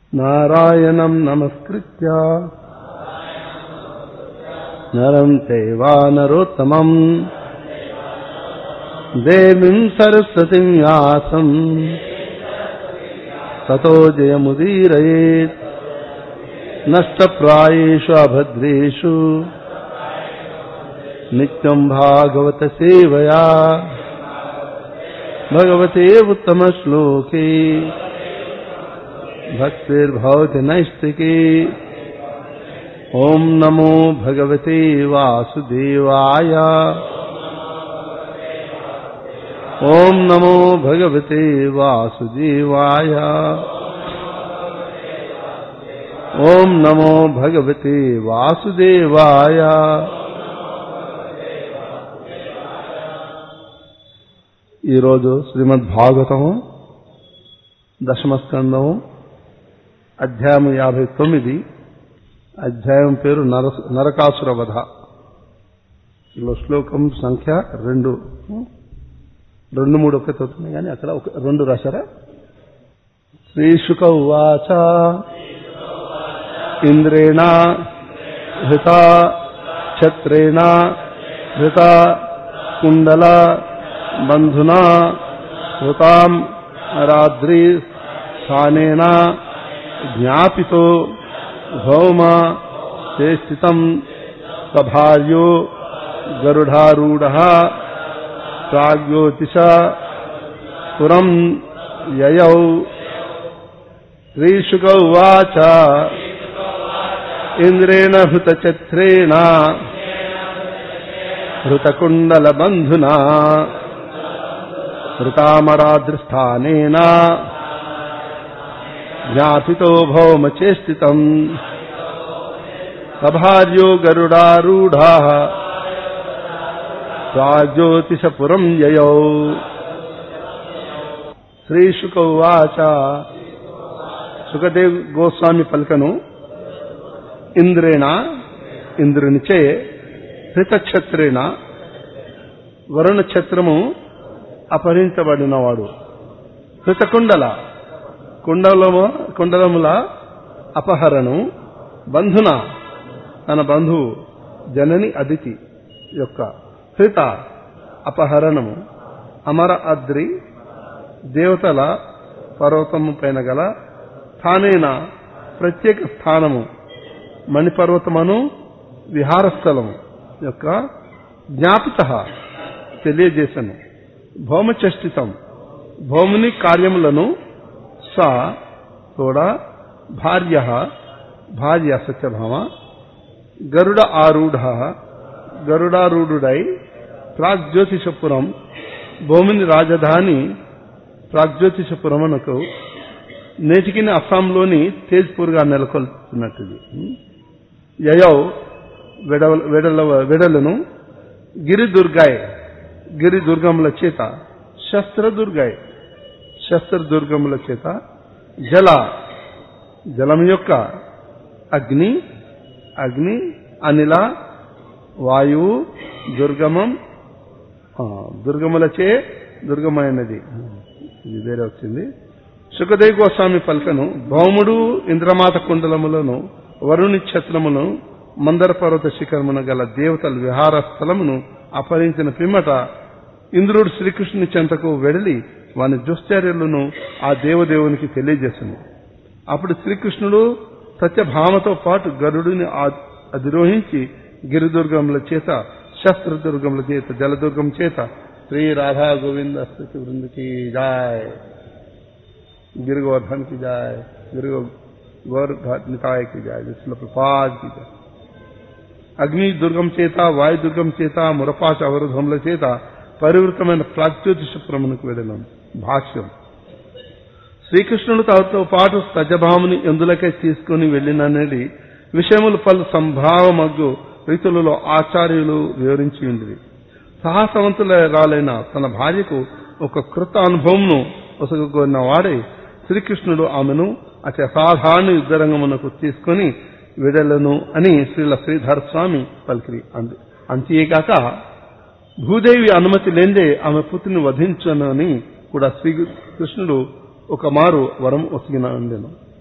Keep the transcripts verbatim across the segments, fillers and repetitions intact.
నారాయణం నమస్కృత్య నరం చైవ నరోత్తమం దేవీం సరస్వతిం వ్యాసం తతో జయముదీరయేత్. నష్టప్రాయేషు అభద్రేషు నిత్యం భాగవత సేవయా భగవతే ఉత్తమ శ్లోకే భక్తిర్భవతి నైష్టికే. ఓం నమో భగవతే వాసుదేవాయ. ఓం నమో భగవతే వాసుదేవాయ. ఓం నమో భగవతే వాసుదేవాయ. ఈరోజు శ్రీమద్ భాగవతం దశమ స్కందం అధ్యాయం యాభై తొమ్మిది. అధ్యాయం పేరు నర నరకాసుర వధ. ఇలా శ్లోకం సంఖ్య రెండు రెండు మూడు ఒకటి అవుతున్నాయి కానీ అక్కడ ఒక రెండు రాశారా. శ్రీశుక ఉవాచ ఇంద్రేణ హృత ఛత్రేణ హృత కుండల బంధునా హృతాం రాద్రి స్థానేన జ్ఞాపితో భౌమ చేష్టితం సభార్యో గరుడారూఢః ప్రాగ్జ్యోతిష పురం యయౌ. శ్రీశుక ఉవాచ ఇంద్రేణ హృతఛత్రేణ హృతకుండలబంధునా హృతామరాద్రిస్థానేన జ్ఞాపితో భౌమచేష్టితం సభార్యో గరుడారూఢః ప్రాగ్జ్యోతిషపురం యయౌ. శ్రీశుక ఉవాచ సుఖదేవ్ గోస్వామి పల్కను ఇంద్రేణ ఇంద్రునిచే హృతఛత్రేణ వరుణ ఛత్రము అపహరించబడినవాడు హృతకుండల కుండలము కుండలముల అపహరణం బంధున తన బంధువు జనని అదితి యొక్క హృత అపహరణము అమర అద్రి దేవతల పర్వతము పైన గల స్థానేన ప్రత్యేక స్థానము మణిపర్వతమును విహారస్థలము యొక్క జ్ఞాపిత తెలియజేసను. భౌమచష్టితం భౌముని కార్యములను సా కూడా భార్య భార్య సత్యభామ గరుడ ఆరూఢ గరుడారూఢుడై ప్రాగ్జ్యోతిషపురం భౌముని రాజధాని ప్రాగ్జ్యోతిషపురమునకు నేటికిన అస్సాంలోని తేజ్పూర్గా నెలకొల్పుతున్నట్టుది. యయౌ వెడల వెడలను గిరిదుర్గాయ్ గిరిదుర్గముల చేత శస్త్రదుర్గాయ్ శస్త్రదుర్గముల చేత జల జలం యొక్క అగ్ని అగ్ని అనిల వాయువు దుర్గమం దుర్గములచే దుర్గమైనది. ఇది వేరే వచ్చింది. సుఖదేవ్ గోస్వామి పల్కను భౌముడు ఇంద్రమాత కుండలములను వరుణి ఛత్రమును మందర పర్వత శిఖరమున గల దేవతల విహార స్థలమును అపహరించిన పిమ్మట ఇంద్రుడు శ్రీకృష్ణుని చెంతకు వెడలి వాని దుశ్చర్యలను ఆ దేవదేవునికి తెలియజేసింది. అప్పుడు శ్రీకృష్ణుడు సత్యభామతో పాటు గరుడుని అధిరోహించి గిరిదుర్గముల చేత శస్త్రదుర్గముల చేత జలదుర్గం చేత శ్రీ రాధా గోవింద స్థుతి వృందకి జాయ్ గిరి గోవర్ధన్ కి జాయ్ గిరి గోవర్ధనికాయ కి జాయ్ విష్ణు ప్రపాద్ కి జాయ్. అగ్ని దుర్గం చేత వాయు దుర్గం చేత మురపాశ అవరోధముల చేత పరివృతమైన ప్రాగ్జ్యోతిషపురమునకు వెళ్ళినాం. భాష్యం. శ్రీకృష్ణుడు తనతో పాటు సత్యభాముని ఎందులకై తీసుకుని వెళ్ళిననేది విషయములు పలు సంభావమగ్గు రీతులలో ఆచార్యులు వివరించి ఉండేది. సాహసవంతులరాలైన తన భార్యకు ఒక కృత అనుభవంను ఒసగొన్న వాడే శ్రీకృష్ణుడు ఆమెను అతి అసాధారణ యుద్ధరంగమునకు తీసుకుని విడలను అని శ్రీల శ్రీధర స్వామి పలికిరి. అంతేగాక భూదేవి అనుమతి లేందే ఆమె పుత్రిని వధించనని కూడా శ్రీకృష్ణుడు ఒక మారు వరం ఒసిగినండెను.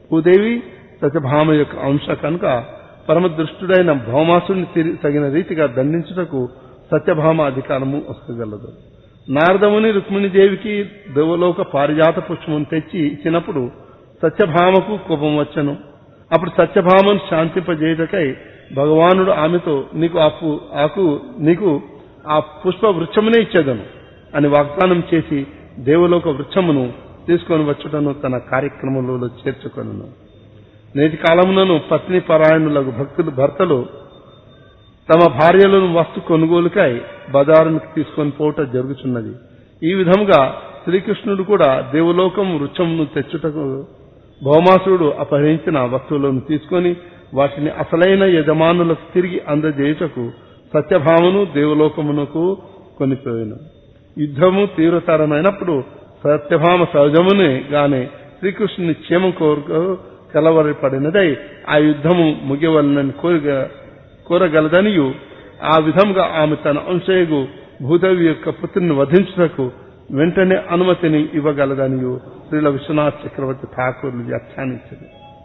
భూదేవి సత్యభామ యొక్క అంశ కనుక పరమదృష్టుడైన భౌమాసుడిని తగిన రీతిగా దండించుటకు సత్యభామ అధికారము వస్తగలదు. నారదముని రుక్మిణీదేవికి దేవలోక పారిజాత పుష్పమును తెచ్చి ఇచ్చినప్పుడు సత్యభామకు కోపం వచ్చను. అప్పుడు సత్యభామను శాంతింపజేయుటకై భగవానుడు ఆమెతో నీకు ఆ ఆకు నీకు ఆ పుష్ప వృక్షమునే ఇచ్చేదను అని వాగ్దానం చేసి దేవలోక వృక్షమును తీసుకొని వచ్చుటను తన కార్యక్రమంలో చేర్చుకొనను. నేటి కాలమునను పత్ని పరాయణులకు భక్తులు భర్తలు తమ భార్యలను వస్తు కొనుగోలుకై బజారునికి తీసుకొని పోవట జరుగుతున్నది. ఈ విధంగా శ్రీకృష్ణుడు కూడా దేవలోకం వృక్షమును తెచ్చుటకు భౌమాసుడు అపహరించిన వస్తువులను తీసుకొని వాటిని అసలైన యజమానులకు తిరిగి అందజేయుటకు సత్యభామను దేవలోకమునకు కొనిపోయాను. యుద్ధము తీవ్రతరమైనప్పుడు సత్యభామ సహజమునే గానే శ్రీకృష్ణుని క్షేమం కోరుకు కలవరపడినదై ఆ యుద్ధము ముగియవలనని కోరిక కోరగలదనియు ఆ విధంగా ఆమె తన అంశయగు భూదేవి యొక్క పుత్రుని వధించుటకు వెంటనే అనుమతిని ఇవ్వగలదనియు శ్రీల విశ్వనాథ్ చక్రవర్తి ఠాకూర్లు వ్యాఖ్యానించారు.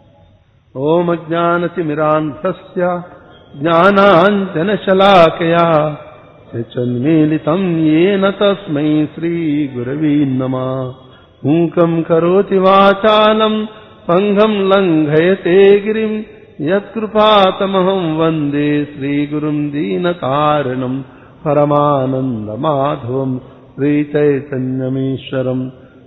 ఓం అజ్ఞానతిమిరాంధస్య జ్ఞానాంజన శలాకయా చన్మీలితం యేన తస్మై శ్రీ గురవే నమః. మూకం కరోతి వాచాలం పంగం లంఘయతే గిరిం యత్కృపాతమహం వందే శ్రీగురుం దీనకారణం పరమానందమాధవం శ్రీచైతన్యమీశ్వరం.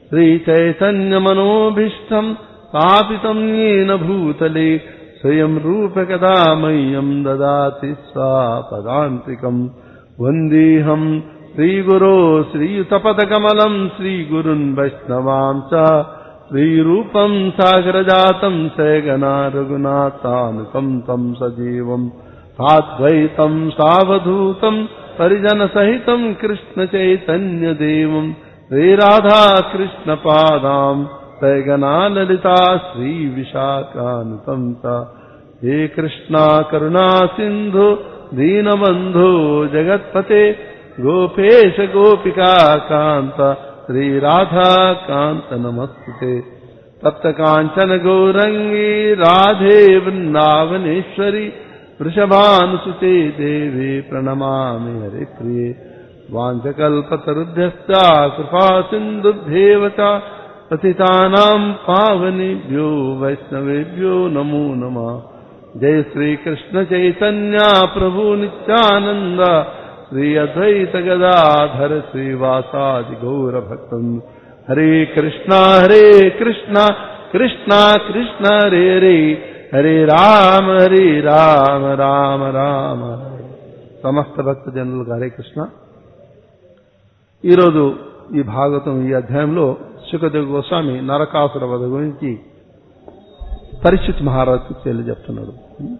శ్రీచైతన్యమనోభీష్టం స్థాపితం येन భూతలే స్వయం రూపకదా మह्यं దదాతి స్వాపదాంతికం. వందేహం శ్రీగురో శ్రీయుతపదకమలం శ్రీగురున్ వైష్ణవాం చ శ్రీరూపం సాగరజాతం సగనా రఘునాథానుకం తం సజీవం సాద్వైతం సావధూతం పరిజన సహితం కృష్ణ చైతన్య దేవం శ్రీరాధా కృష్ణ పాదాం సగనా లలితా శ్రీ విశాఖానుతం చ. హే కృష్ణా కరుణా సింధు దీనబంధో జగత్పతే గోపేశ గోపికా కాంత శ్రీ రాధా కాంత నమస్తుతే. తప్త కాంచన గౌరంగీ రాధే వృందావనేశ్వరి వృషభానుసుతే దేవి ప్రణమామి హరిప్రియే. వాంఛకల్పతరుభ్యశ్చ కృపా సింధుభ్యేవ చ పతితానాం పావనేభ్యో వైష్ణవేభ్యో నమో నమః. జయ శ్రీ కృష్ణ చైతన్య ప్రభు నిత్యానంద శ్రీ అద్వైత గదాధర శ్రీవాసాది గౌర భక్తం. హరే కృష్ణ హరే కృష్ణ కృష్ణ కృష్ణ హరే హరే హరే రామ హరే రామ రామ రామ హరే. సమస్త భక్త జనులకు హరే కృష్ణ. ఈరోజు ఈ భాగవతం ఈ అధ్యాయంలో శుకదేవ గోస్వామి నరకాసుర వధ గురించి పరీక్షిత్ మహారాజుకు తెలియజెప్తున్నాడు.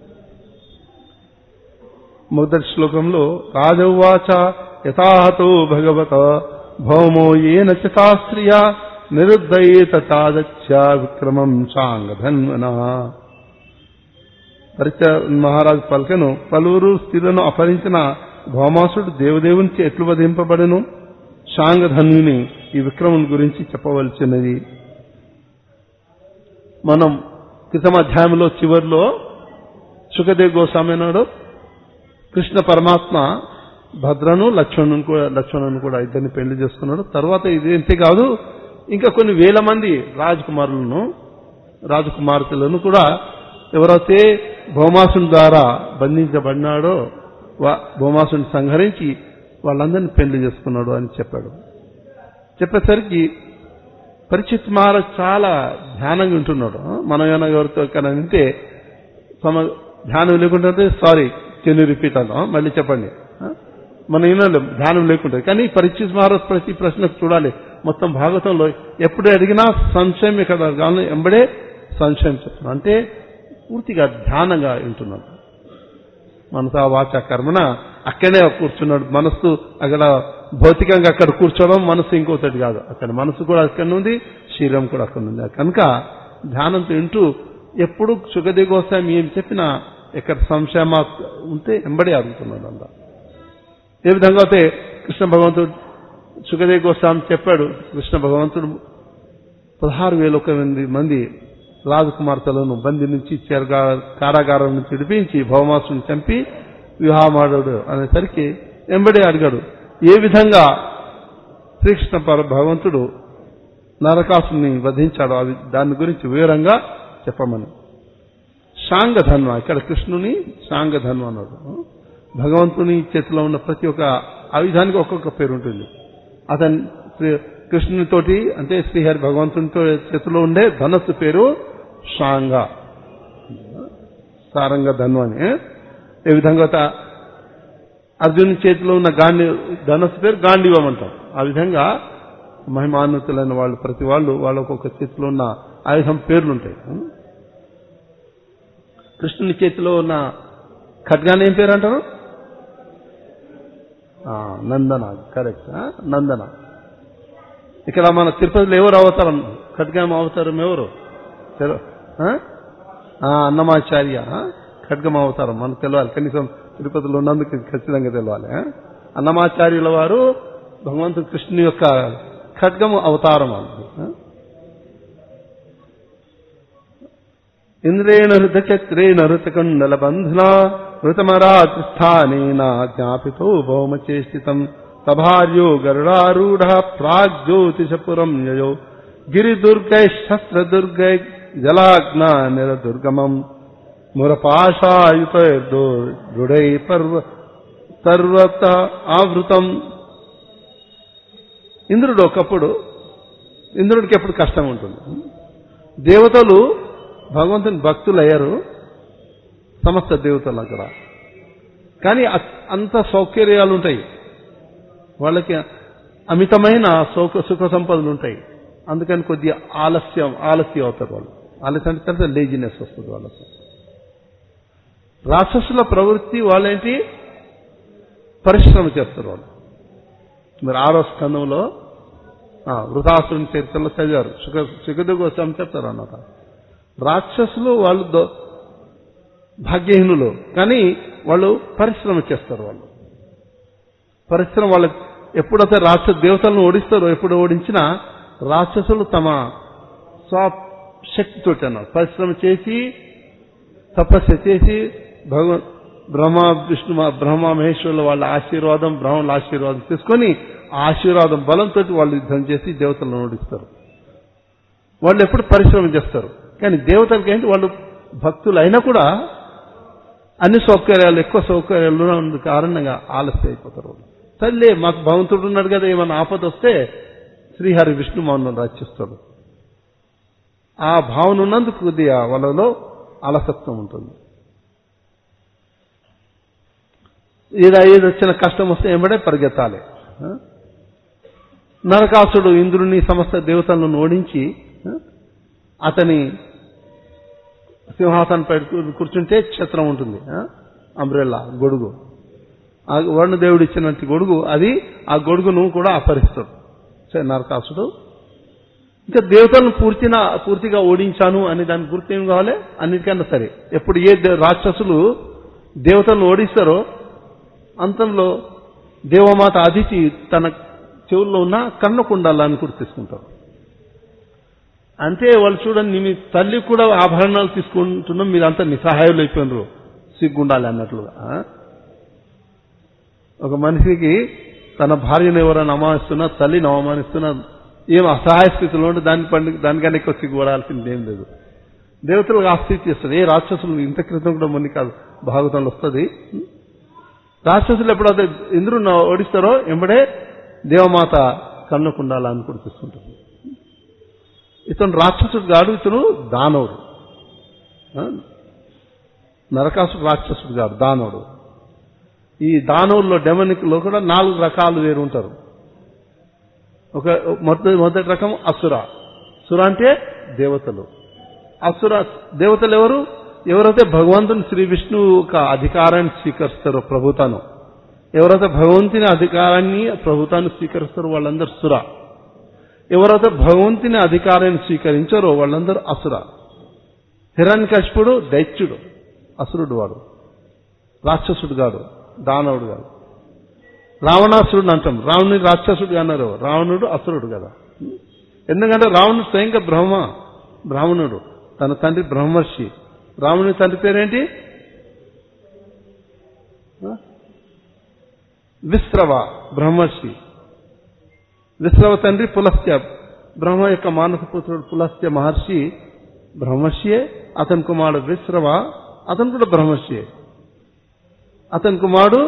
మొదటి శ్లోకంలో రాజౌవాచ యథాహతో భగవత భౌమో ఏన చ శాస్త్రియా నిరుద్ధయేత తాదచ్చ విక్రమం చాంగధన్వనః. పరీక్షిత్ మహారాజు పలికెను, పలువురు స్త్రీలను అపహరించిన భౌమాసుడు దేవదేవునికి ఎట్లు వధింపబడెను. శాంగధన్యుని ఈ విక్రముని గురించి చెప్పవలసినది. మనం క్రితం అధ్యాయంలో చివరిలో శుకదేవ్ గోస్వామి అన్నాడు కృష్ణ పరమాత్మ భద్రను లక్ష్మణుని కూడా లక్ష్మణుని కూడా ఇద్దరిని పెళ్లి చేసుకున్నాడు. తర్వాత ఇదేంటి కాదు, ఇంకా కొన్ని వేల మంది రాజకుమారులను రాజకుమార్తెలను కూడా ఎవరైతే భౌమాసుని ద్వారా బంధించబడినాడో భౌమాసుని సంహరించి వాళ్ళందరినీ పెళ్లి చేసుకున్నాడు అని చెప్పాడు. చెప్పేసరికి పరీక్షిత్ మహారాజ్ చాలా ధ్యానంగా ఉంటున్నాడు. మనం ఏమైనా ఎవరితో ఎక్కడ వింటే సమ ధ్యానం లేకుంటే సారీ కెన్ యూ రిపీట్ అన్నాం, మళ్ళీ చెప్పండి. మనం వినలేం ధ్యానం లేకుంటుంది. కానీ పరీక్షిత్ మహారాజ్ ప్రతి ప్రశ్నకు చూడాలి. మొత్తం భాగవతంలో ఎప్పుడు అడిగినా సంశయం ఇక్కడ కానీ ఎంబడే సంశయం చెప్తున్నాం అంటే పూర్తిగా ధ్యానంగా వింటున్నాడు. మనసా వాచ కర్మన అక్కడే కూర్చున్నాడు. మనస్సు అక్కడ భౌతికంగా అక్కడ కూర్చోవడం, మనసు ఇంకోటి కాదు. అక్కడ మనసు కూడా అక్కడ ఉంది, శరీరం కూడా అక్కడ ఉంది. కనుక ధ్యానంతో వింటూ ఎప్పుడు శుకదేవ్ గోస్వామి ఏం చెప్పినా ఎక్కడ సంశయం ఉంటే ఎంబడే అడుగుతున్నాడు. అంత ఏ విధంగా అయితే కృష్ణ భగవంతుడు శుకదేవ్ గోస్వామి చెప్పాడు. కృష్ణ భగవంతుడు పదహారు వేల ఒక మంది రాజకుమార్తెలను బంది నుంచి చెరగా కారాగారం నుంచి విడిపించి భౌమాసుని చంపి వివాహమాడాడు అనేసరికి వెంబడి అడిగాడు ఏ విధంగా శ్రీకృష్ణ భగవంతుడు నరకాసుని వధించాడు అవి దాని గురించి వివరంగా చెప్పమని. శాంగధన్వ, ఇక్కడ కృష్ణుని శాంగధన్వ అన్నాడు. భగవంతుని చేతిలో ఉన్న ప్రతి ఒక్క ఆయుధానికి ఒక్కొక్క పేరు ఉంటుంది. అతని కృష్ణునితోటి అంటే శ్రీహరి భగవంతునితో చేతిలో ఉండే ధనస్సు పేరు శాంగ, సారంగ ధన్వ అని. ఏ విధంగా అర్జునుని చేతిలో ఉన్న గాంధీ ధనస్సు పేరు గాంధీవం అంటాం. ఆ విధంగా మహిమాన్వితులైన వాళ్ళు ప్రతి వాళ్ళు వాళ్ళ ఒక్కొక్క చేతిలో ఉన్న ఆయుధం పేర్లుంటాయి. కృష్ణుని చేతిలో ఉన్న ఖడ్గాన్ని ఏం పేరు అంటారు? నందన. కరెక్ట్, నందన. ఇక్కడ మన తిరుపతిలో ఎవరు అవతారం ఖడ్గం అవతారం ఎవరు? అన్నమాచార్య ఖడ్గం అవతారం మనకు తెలియాలి. కనీసం తిరుపతిలో ఉన్నందుకు ఖచ్చితంగా తెలియాలి. అన్నమాచార్యుల వారు భగవంతుడు కృష్ణుని యొక్క ఖడ్గము అవతారం అంది. ఇంద్రేణ హృతచక్రేణ హృతకుండల బంధున హృతమరాతిస్థానేన జ్ఞాపితో భౌమచేష్టితం సభార్యో గరుడారూఢ ప్రాగ్జ్యోతిషపురం యయో గిరిదుర్గై శస్త్రదుర్గై జలాగ్నా నిరదుర్గమం మురపాశాయుతై పర్వ సర్వత ఆవృతం. ఇంద్రుడు ఒకప్పుడు ఇంద్రుడికి ఎప్పుడు కష్టం ఉంటుంది. దేవతలు భగవంతుని భక్తులు అయ్యారు, సమస్త దేవతలు అక్కడ. కానీ అంత సౌకర్యాలు ఉంటాయి వాళ్ళకి, అమితమైన సౌక సుఖ సంపదలు ఉంటాయి. అందుకని కొద్దిగా ఆలస్యం ఆలస్యం అవుతారు వాళ్ళు. ఆలస్యం అంటే లేజినెస్ వస్తుంది వాళ్ళకి. రాక్షసుల ప్రవృత్తి వాళ్ళేంటి, పరిశ్రమ చేస్తారు వాళ్ళు. మీరు ఆరో స్కందంలో వృతాసురుని చరిత్రలో చదివారు, సుఖ సుఖదేవ్ గోస్వామి చెప్తారు అన్నమాట. రాక్షసులు వాళ్ళు భాగ్యహీనులు, కానీ వాళ్ళు పరిశ్రమ చేస్తారు. వాళ్ళు పరిశ్రమ వాళ్ళకి ఎప్పుడైతే రాక్షస దేవతలను ఓడిస్తారో, ఎప్పుడు ఓడించినా రాక్షసులు తమ స్వశక్తితో అన్నారు పరిశ్రమ చేసి తపస్సు చేసి భగవ బ్రహ్మ విష్ణు బ్రహ్మ మహేశ్వరుల వాళ్ళ ఆశీర్వాదం, బ్రహ్మల ఆశీర్వాదం తీసుకొని ఆశీర్వాదం బలంతో వాళ్ళు యుద్ధం చేసి దేవతలను ఓడిస్తారు. వాళ్ళు ఎప్పుడు పరిశ్రమ చేస్తారు. కానీ దేవతలకి ఏంటి, వాళ్ళు భక్తులు అయినా కూడా అన్ని సౌకర్యాలు ఎక్కువ సౌకర్యాలు ఉన్న కారణంగా ఆలస్యం అయిపోతారు. సర్లే మాకు భగవంతుడు ఉన్నాడు కదా, ఏమన్నా ఆపద వస్తే శ్రీహరి విష్ణు మౌనం రచిస్తాడు. ఆ భావన ఉన్నందుకు కొద్దిగా వాళ్ళలో అలసత్వం ఉంటుంది. ఏదో ఏది వచ్చిన కష్టం వస్తే ఏమడే పరిగెత్తాలి. నరకాసుడు ఇంద్రుని సమస్త దేవతలను ఓడించి అతని సింహాసనం పై కూర్చుంటే ఛత్రం ఉంటుంది, అంబ్రెల్లా గొడుగు, ఆ వరుణదేవుడు ఇచ్చినట్టు గొడుగు, అది ఆ గొడుగును కూడా అపహరిస్తాడు నరకాసుడు. ఇంకా దేవతలను పూర్తిగా పూర్తిగా ఓడించాను అని దానికి గుర్తు ఏం కావాలి, అన్నిటికన్నా సరే ఎప్పుడు ఏ రాక్షసులు దేవతలను ఓడిస్తారో అంతంలో దేవమాత అదితి తన చెవుల్లో ఉన్న కన్నకుండాలని కూడా తీసుకుంటారు. అంటే వాళ్ళు చూడండి, మీ తల్లి కూడా ఆభరణాలు తీసుకుంటున్నాం, మీరంతా నిస్సహాయులు అయిపోయినారు, సిగ్గుండాలి అన్నట్లుగా. ఒక మనిషికి తన భార్యను ఎవరైనా అవమానిస్తున్నా, తల్లిని అవమానిస్తున్నా, ఏం అసహాయ స్థితిలో ఉంటే దాని పండుగ దానికన్నా ఎక్కువ సిగ్గుపడాల్సింది ఏం లేదు. దేవతలకు ఆ స్థితి చేస్తుంది. ఏ రాక్షసులు ఇంత క్రితం కూడా మొన్ని కాదు భాగవతంలో వస్తుంది. రాక్షసులు ఎప్పుడైతే ఇంద్రుని ఓడిస్తారో ఎంబడే దేవమాత కన్నుకుండాలని కూడా తీసుకుంటుంది. ఇతను రాక్షసుడు కాడు, ఇతను దానవుడు. నరకాసుడు రాక్షసుడు కాదు, దానవుడు. ఈ దానవుల్లో డెమనిక్ లో కూడా నాలుగు రకాలు వేరు ఉంటారు. ఒక మొదటి మొదటి రకం అసుర. సుర అంటే దేవతలు. అసుర దేవతలు ఎవరు? ఎవరైతే భగవంతుని శ్రీ విష్ణువు ఒక అధికారాన్ని స్వీకరిస్తారో ప్రభుతాను, ఎవరైతే భగవంతుని అధికారాన్ని ప్రభుతాన్ని స్వీకరిస్తారో వాళ్ళందరూ సుర. ఎవరైతే భగవంతుని అధికారాన్ని స్వీకరించారో వాళ్ళందరూ అసుర. హిరణ్యకశిపుడు దైత్యుడు, అసురుడు వాడు, రాక్షసుడు కాడు, దానవుడు కాదు. రావణాసురుడు అంటాం, రావణుని రాక్షసుడు అన్నారు, రావణుడు అసురుడు కదా. ఎందుకంటే రావణుడు స్వయంగా బ్రహ్మ బ్రాహ్మణుడు, తన తండ్రి బ్రహ్మర్షి. రాముని తండ్రి పేరేంటి? విశ్రవ, బ్రహ్మర్షి. విశ్రవ తండ్రి పులస్త్య, బ్రహ్మ యొక్క మానస పుత్రుడు పులస్త్య మహర్షి బ్రహ్మర్షియే. అతని కుమారుడు విశ్రవ, అతను కూడా బ్రహ్మర్షియే. అతని కుమారుడు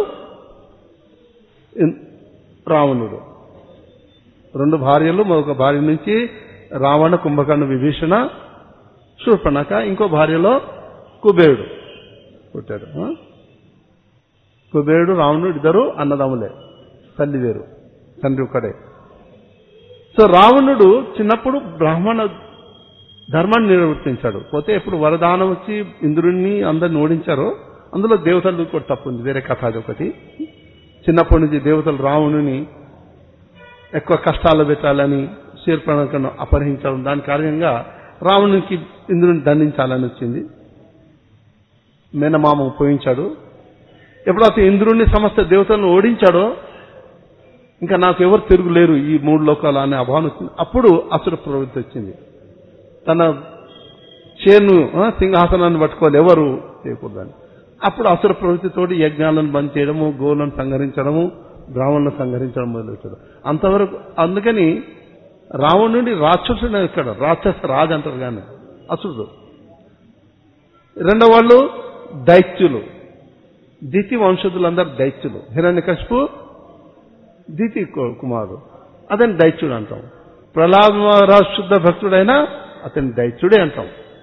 రావణుడు. రెండు భార్యలు, ఒక భార్య నుంచి రావణ, కుంభకర్ణ, విభీషణ, శూర్పణఖ. ఇంకో భార్యలో కుబేరుడు పుట్టాడు. కుబేరుడు రావణుడు ఇద్దరు అన్నదమ్ములే, తల్లి వేరు, తండ్రి ఒక్కడే. సో రావణుడు చిన్నప్పుడు బ్రాహ్మణ ధర్మాన్ని నిర్వర్తించాడు. పోతే ఇప్పుడు వరదానం వచ్చి ఇంద్రుడిని అందరిని ఓడించారో అందులో దేవతలు కూడా తప్పు ఉంది, వేరే కథ అది ఒకటి. చిన్నప్పటి నుంచి దేవతలు రావణుని ఎక్కువ కష్టాలు పెట్టాలని, శూర్పణఖను అపహరించడం, దాని కారణంగా రావణునికి ఇంద్రుని దండించాలని వచ్చింది. మేనమామ ఉపయోగించాడు. ఎప్పుడైతే ఇంద్రుడిని సమస్త దేవతలను ఓడించాడో ఇంకా నాకు ఎవరు తిరుగులేరు ఈ మూడు లోకాలు అనే అభావం వచ్చింది. అప్పుడు అసుర ప్రవృత్తి వచ్చింది. తన చేను సింహాసనాన్ని పట్టుకోవాలి, ఎవరు చేయకూడదని. అప్పుడు అసుర ప్రవృత్తితోటి యజ్ఞాలను బంద్ చేయడము, గోవులను సంహరించడము, బ్రాహ్మణులను సంహరించడం మొదలుపెట్టాడు. అంతవరకు అందుకని రావణుడి రాక్షసుడు ఇక్కడ రాక్షస రాజు అంటారు కానీ అసురుడు. రెండో వాళ్ళు దైత్యులు, దితి వంశజులందరూ దైత్యులు. హిరణ్యకశిపు దితి కుమారుడు, అతని దైత్యుడు అంటాం. ప్రహ్లాద మహారాజ్ శుద్ధ భక్తుడైనా అతని దైత్యుడే అంటాం.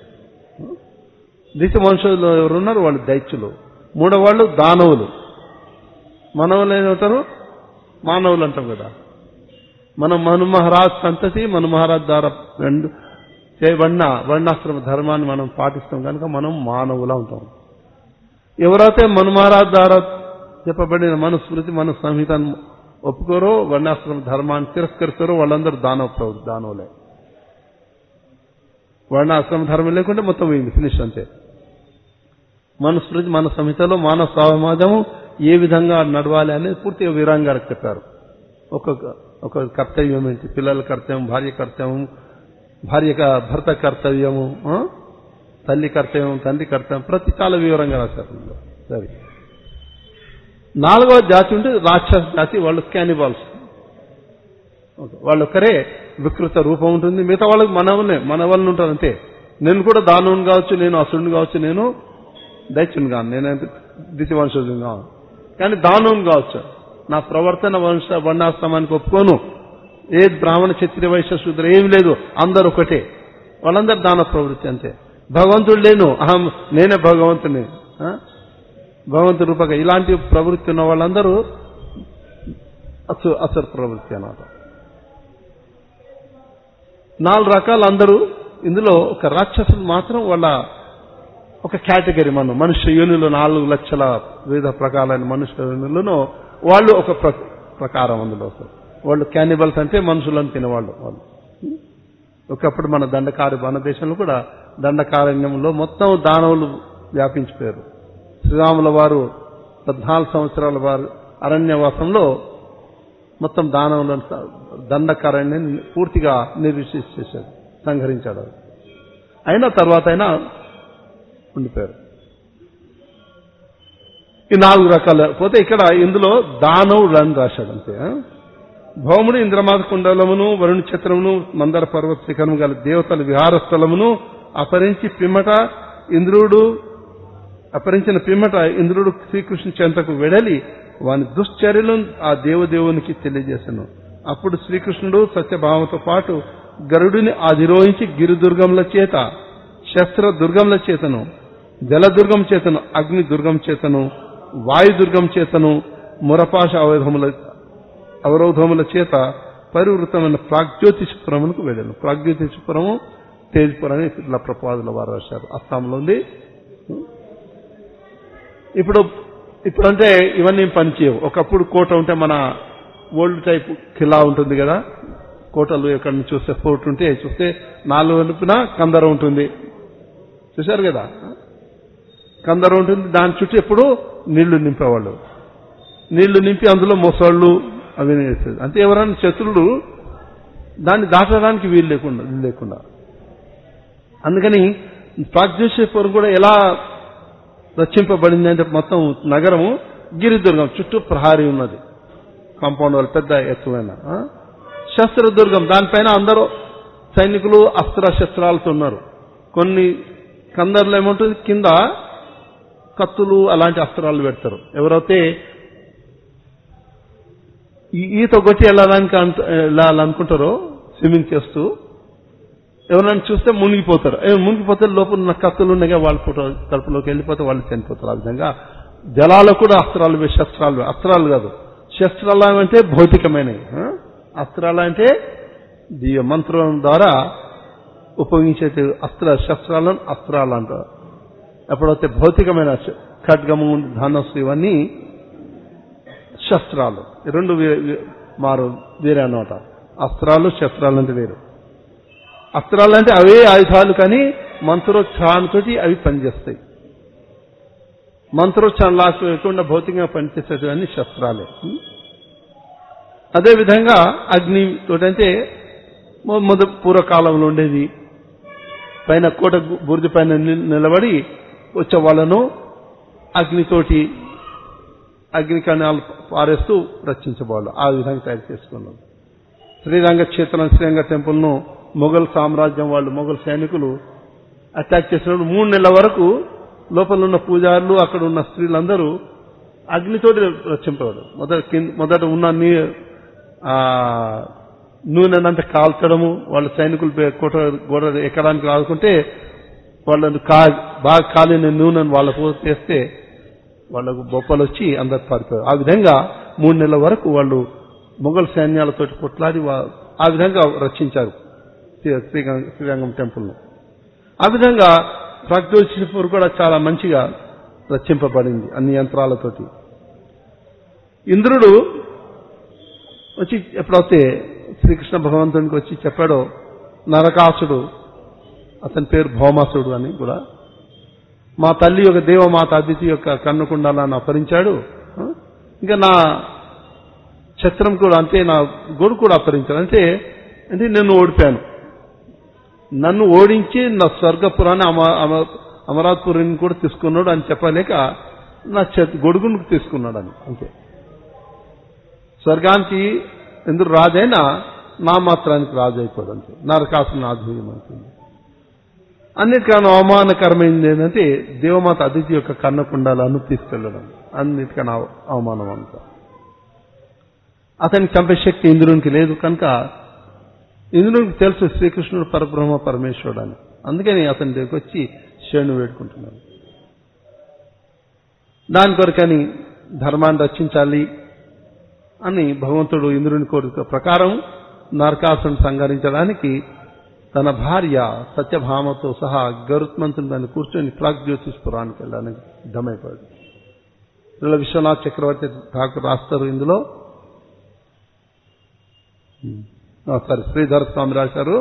దితి వంశజులు ఎవరున్నారు వాళ్ళు దైత్యులు. మూడో వాళ్ళు దానవులు. మానవులు ఏమవుతారు? మానవులు అంటాం కదా. మనం మను మహారాజ్ సంతతి, మను మహారాజ్ ద్వారా రెండు చేయబడిన వర్ణాశ్రమ ధర్మాన్ని మనం పాటిస్తాం కనుక మనం మానవులా ఉంటాం. ఎవరైతే మను మహారాజ్ ద్వారా చెప్పబడిన మనుస్మృతి, మన సంహితను ఒప్పుకోరో, వర్ణాశ్రమ ధర్మాన్ని తిరస్కరిస్తారో వాళ్ళందరూ దానవ ప్రవృత్తి, దానవులే. వర్ణాశ్రమ ధర్మం లేకుంటే మొత్తం పోయింది, ఫినిష్ అంతే. మనుస్మృతి, మన సంహితలో మానవ సమాజము ఏ విధంగా నడవాలి అనేది పూర్తిగా వీరాంగ్ గారికి చెప్పారు. ఒక్కొక్క ఒక కర్తవ్యం ఏంటి, పిల్లల కర్తవ్యం, భార్య కర్తవ్యం, భార్య భర్త కర్తవ్యము, తల్లి కర్తవ్యం, తండ్రి కర్తవ్యం, ప్రతి చాలా వివరంగా రాశారు. సరే, నాలుగవ జాతి ఉంటే రాక్షస జాతి. వాళ్ళు క్యానిబాల్స్. వాళ్ళు ఒక్కరే వికృత రూపం ఉంటుంది. మిగతా వాళ్ళకి మనవలే మన వాళ్ళని ఉంటారు అంతే. నేను కూడా దానవుని కావచ్చు, నేను అసురుని కావచ్చు, నేను దైత్యుని కాను, నేను దితి వంశజుని కాను, కానీ దానవుని కావచ్చు. నా ప్రవర్తన వంశ వర్ణాశ్రమానికి ఒప్పుకోను. ఏ బ్రాహ్మణ, క్షత్రియ, వైశ్య, శూద్ర ఏమి లేదు, అందరు ఒకటే. వాళ్ళందరూ దాన ప్రవృత్తి అంతే. భగవంతుడు లేను, అహం నేనే భగవంతుని, భగవంతుడు రూపక, ఇలాంటి ప్రవృత్తి ఉన్న వాళ్ళందరూ అసు అసుర ప్రవృత్తి అన్నమాట. నాలుగు రకాలు అందరూ. ఇందులో ఒక రాక్షసులు మాత్రం వాళ్ళ ఒక కేటగిరీ. మనం మనుష్య యోనిలో నాలుగు లక్షల వివిధ ప్రకారాలైన మనుష్య యోనులను వాళ్ళు ఒక ప్రకారం. అందులో వాళ్ళు క్యానిబల్స్ అంటే మనుషులను తినేవాళ్ళు. వాళ్ళు ఒకప్పుడు మన దండకారి, మన దేశంలో కూడా దండకారణ్యంలో మొత్తం దానవులు వ్యాపించిపోయారు. శ్రీరాముల వారు పద్నాలుగు సంవత్సరాల వారు అరణ్యవాసంలో మొత్తం దానవులను, దండకారణ్యాన్ని పూర్తిగా నిర్విశేష చేశాడు, సంహరించాడు. అయినా తర్వాత అయినా ఉండిపోయారు. ఈ నాలుగు రకాల పోతే ఇక్కడ ఇందులో దానవుడు అని రాశాడు అంతే. భౌముడు ఇంద్రమాత కుండలమును, వరుణ ఛత్రమును, మందర పర్వత శిఖరము గల దేవతల విహార స్థలమును అపరించి పిమ్మట ఇంద్రుడు అపరించిన పిమ్మట ఇంద్రుడు శ్రీకృష్ణు చెంతకు వెడలి వాని దుశ్చర్యలను ఆ దేవదేవునికి తెలియజేశాను. అప్పుడు శ్రీకృష్ణుడు సత్యభామతో పాటు గరుడిని అధిరోహించి గిరిదుర్గముల చేత, శస్త్ర దుర్గముల చేతను, జలదుర్గం చేతను, అగ్ని దుర్గం చేతను, వాయుదుర్గం చేతను, మురపాశ అవరోధముల అవరోధముల చేత పరివృతమైన ప్రాగ్జ్యోతిషపురమునకు వెళ్ళాను. ప్రాగ్జ్యోతిషపురము తేజ్పురం అని ఇట్లా ప్రపాదుల వారు రాశారు. అస్సాంలో ఉంది. ఇప్పుడు ఇప్పుడంటే ఇవన్నీ పనిచేయవు. ఒకప్పుడు కోట ఉంటే మన ఓల్డ్ టైప్ ఖిలా ఉంటుంది కదా, కోటలు ఎక్కడి నుంచి చూస్తే ఫోర్ట్ ఉంటే చూస్తే నాలుగు వైపున కందర ఉంటుంది, చూశారు కదా, కందర ఉంటుంది. దాని చుట్టూ ఎప్పుడు నీళ్లు నింపేవాళ్ళు. నీళ్లు నింపి అందులో మొసళ్ళు అవి వేసేది. అంటే ఎవరైనా శత్రుడు దాన్ని దాటడానికి వీలు లేకుండా వీలు లేకుండా అందుకని ప్రాగ్జ్యోతిషపురం కూడా ఎలా రచింపబడింది అంటే మొత్తం నగరము గిరిదుర్గం చుట్టూ ప్రహారీ ఉన్నది, కాంపౌండ్ వాళ్ళు పెద్ద ఎత్తువైన శస్త్రదుర్గం, దానిపైన అందరూ సైనికులు అస్త్ర శస్త్రాలతో ఉన్నారు. కొన్ని కందర్లో ఏముంటుంది, కింద కత్తులు అలాంటి అస్త్రాలు పెడతారు. ఎవరైతే ఈత కొట్టి వెళ్ళాలని వెళ్ళాలనుకుంటారో స్విమ్మింగ్ చేస్తూ ఎవరైనా చూస్తే మునిగిపోతారు. మునిగిపోతే లోపల ఉన్న కత్తులు ఉన్నాయి, వాళ్ళ ఫోటో కడుపులోకి వెళ్ళిపోతే వాళ్ళు చనిపోతారు. ఆ విధంగా జలాలు కూడా అస్త్రాలు శస్త్రాలు, అస్త్రాలు కాదు శస్త్రాలు అంటే భౌతికమైనవి, అస్త్రాలు అంటే దివ్య మంత్రం ద్వారా ఉపయోగించే అస్త్ర శస్త్రాలను అస్త్రాలు అంటారు. ఎప్పుడైతే భౌతికమైన ఖడ్గము ధనస్సు ఇవన్నీ శస్త్రాలు, రెండు మారు వేరే అన్నమాట. అస్త్రాలు శస్త్రాలు అంటే వేరు. అస్త్రాలు అంటే అవే ఆయుధాలు, కానీ మంత్రోచ్చారణతో అవి పనిచేస్తాయి. మంత్రోచ్చారణ లేకుండా భౌతికంగా పనిచేసేటివన్నీ శస్త్రాలే. అదేవిధంగా అగ్ని తోటంటే మొదటి పూర్వకాలంలో ఉండేది, పైన కోట బుర్జు పైన నిలబడి వచ్చే వాళ్ళను అగ్నితోటి అగ్ని కణాలు పారేస్తూ రక్షించబడాలి. ఆ విధంగా తయారు చేసుకున్నారు. శ్రీరంగ క్షేత్రం శ్రీరంగ టెంపుల్ను మొఘల్ సామ్రాజ్యం వాళ్ళు, మొఘల్ సైనికులు అటాక్ చేసినప్పుడు మూడు నెలల వరకు లోపల ఉన్న పూజారులు అక్కడ ఉన్న స్త్రీలందరూ అగ్నితోటి రక్షింపబడు. మొదట మొదట ఉన్న నీ నూనెనంతా కాల్చడము, వాళ్ళ సైనికులు కోట గోడ ఎక్కడానికి ఆదుకుంటే వాళ్ళని కా బాగా కాలిన నూనెను వాళ్ళకు చేస్తే వాళ్ళకు బొప్పలు వచ్చి అందరు పారిపోయారు. ఆ విధంగా మూడు నెలల వరకు వాళ్ళు మొఘల్ సైన్యాలతో కొట్లాడి ఆ విధంగా రక్షించారు శ్రీరంగం టెంపుల్ను. ఆ విధంగా ప్రాగ్జ్యోతిషపురం కూడా చాలా మంచిగా రక్షింపబడింది అన్ని యంత్రాలతోటి. ఇంద్రుడు వచ్చి ఎప్పుడైతే శ్రీకృష్ణ భగవంతునికి వచ్చి చెప్పాడో, నరకాసుడు, అతని పేరు భౌమాసుడు అని కూడా, మా తల్లి యొక్క దేవమాత అదితి యొక్క కన్నుకుండాలను అపహరించాడు, ఇంకా నా ఛత్రం కూడా అంతే, నా గొడుగు కూడా అపహరించాడు. అంటే అంటే నేను ఓడిపాను, నన్ను ఓడించి నా స్వర్గపురాన్ని అమ అమరావతిపురిని కూడా తీసుకున్నాడు అని చెప్పలేక నా గొడుగును తీసుకున్నాడు అని. అంతే, స్వర్గానికి ఎందుకు రాజైనా నా మాత్రానికి రాజు అయిపోదు. అంతే, నరకాసుని ఆధుర్యం అవుతుంది. అన్నిటికన్నా అవమానకరమైంది ఏంటంటే దేవమాత అదితి యొక్క కన్నకుండాలను తీసుకెళ్లడం, అన్నిటికన్నా అవమానం అంతా. అతనికి చంపే శక్తి ఇంద్రునికి లేదు కనుక ఇంద్రునికి తెలుసు శ్రీకృష్ణుడు పరబ్రహ్మ పరమేశ్వరుడు అని. అందుకని అతని దగ్గరికి వచ్చి శరణు వేడుకుంటున్నాడు. దాని కొరకని ధర్మాన్ని రక్షించాలి అని భగవంతుడు ఇంద్రుని కోరిక ప్రకారం నరకాసుని సంహరించడానికి తన భార్య సత్యభామతో సహా గరుత్మంతుని దాన్ని కూర్చొని ప్రాగ్జ్యోతిషపురానికి వెళ్ళడానికి సిద్ధమైపోయాడు. ఇలా విశ్వనాథ్ చక్రవర్తి ఠాకూర్ రాస్తారు ఇందులో, సారీ శ్రీధర స్వామి రాశారు,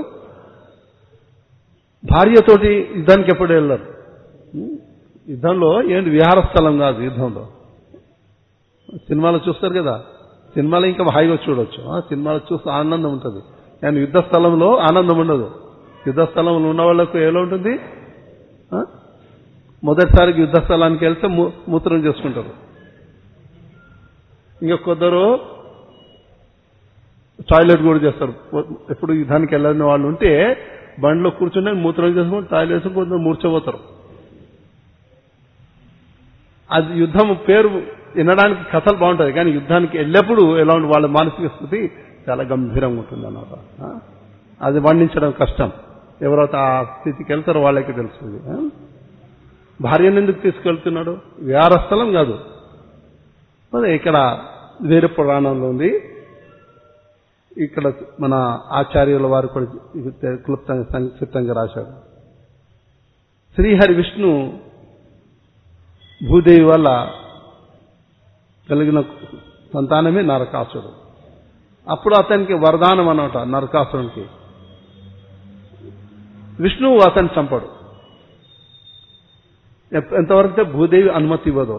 భార్యతోటి యుద్ధానికి ఎప్పుడు వెళ్ళారు. యుద్ధంలో ఏంటి విహార స్థలం కాదు, యుద్ధంలో సినిమాలో చూస్తారు కదా, సినిమాలో ఇంకా హాయిగా చూడొచ్చు, సినిమాలో చూస్తే ఆనందం ఉంటుంది, కానీ యుద్ధ స్థలంలో ఆనందం ఉండదు. యుద్ధ స్థలంలో ఉన్న వాళ్ళకు ఎలా ఉంటుంది, మొదటిసారికి యుద్ధ స్థలానికి వెళ్తే మూత్రం చేసుకుంటారు, ఇంకా కొందరు టాయిలెట్ కూడా చేస్తారు. ఎప్పుడు యుద్ధానికి వెళ్ళిన వాళ్ళు ఉంటే బండిలో కూర్చుంటే మూత్రం చేసుకుని టాయిలెట్ వేసుకుని కొంచెం మూర్చపోతారు. అది యుద్ధం పేరు వినడానికి కథలు బాగుంటుంది, కానీ యుద్ధానికి వెళ్ళేప్పుడు ఎలా ఉంటుంది వాళ్ళ మానసిక స్థితి చాలా గంభీరంగా ఉంటుంది అన్నమాట. అది వర్ణించడం కష్టం, ఎవరైతే ఆ స్థితికి వెళ్తారో వాళ్ళకి తెలుస్తుంది. భార్యను ఎందుకు తీసుకెళ్తున్నాడు, విహార స్థలం కాదు. అదే ఇక్కడ వేరే పురాణంలో ఉంది, ఇక్కడ మన ఆచార్యుల వారు కూడా క్లుప్తంగా సంక్షిప్తంగా రాశాడు. శ్రీహరి విష్ణు భూదేవి వల్ల కలిగిన సంతానమే నరకాసుడు. అప్పుడు అతనికి వరదానం అన్నమాట, నరకాసుడికి విష్ణువు అతన్ని చంపడు ఎంతవరకు భూదేవి అనుమతి ఇవ్వదు.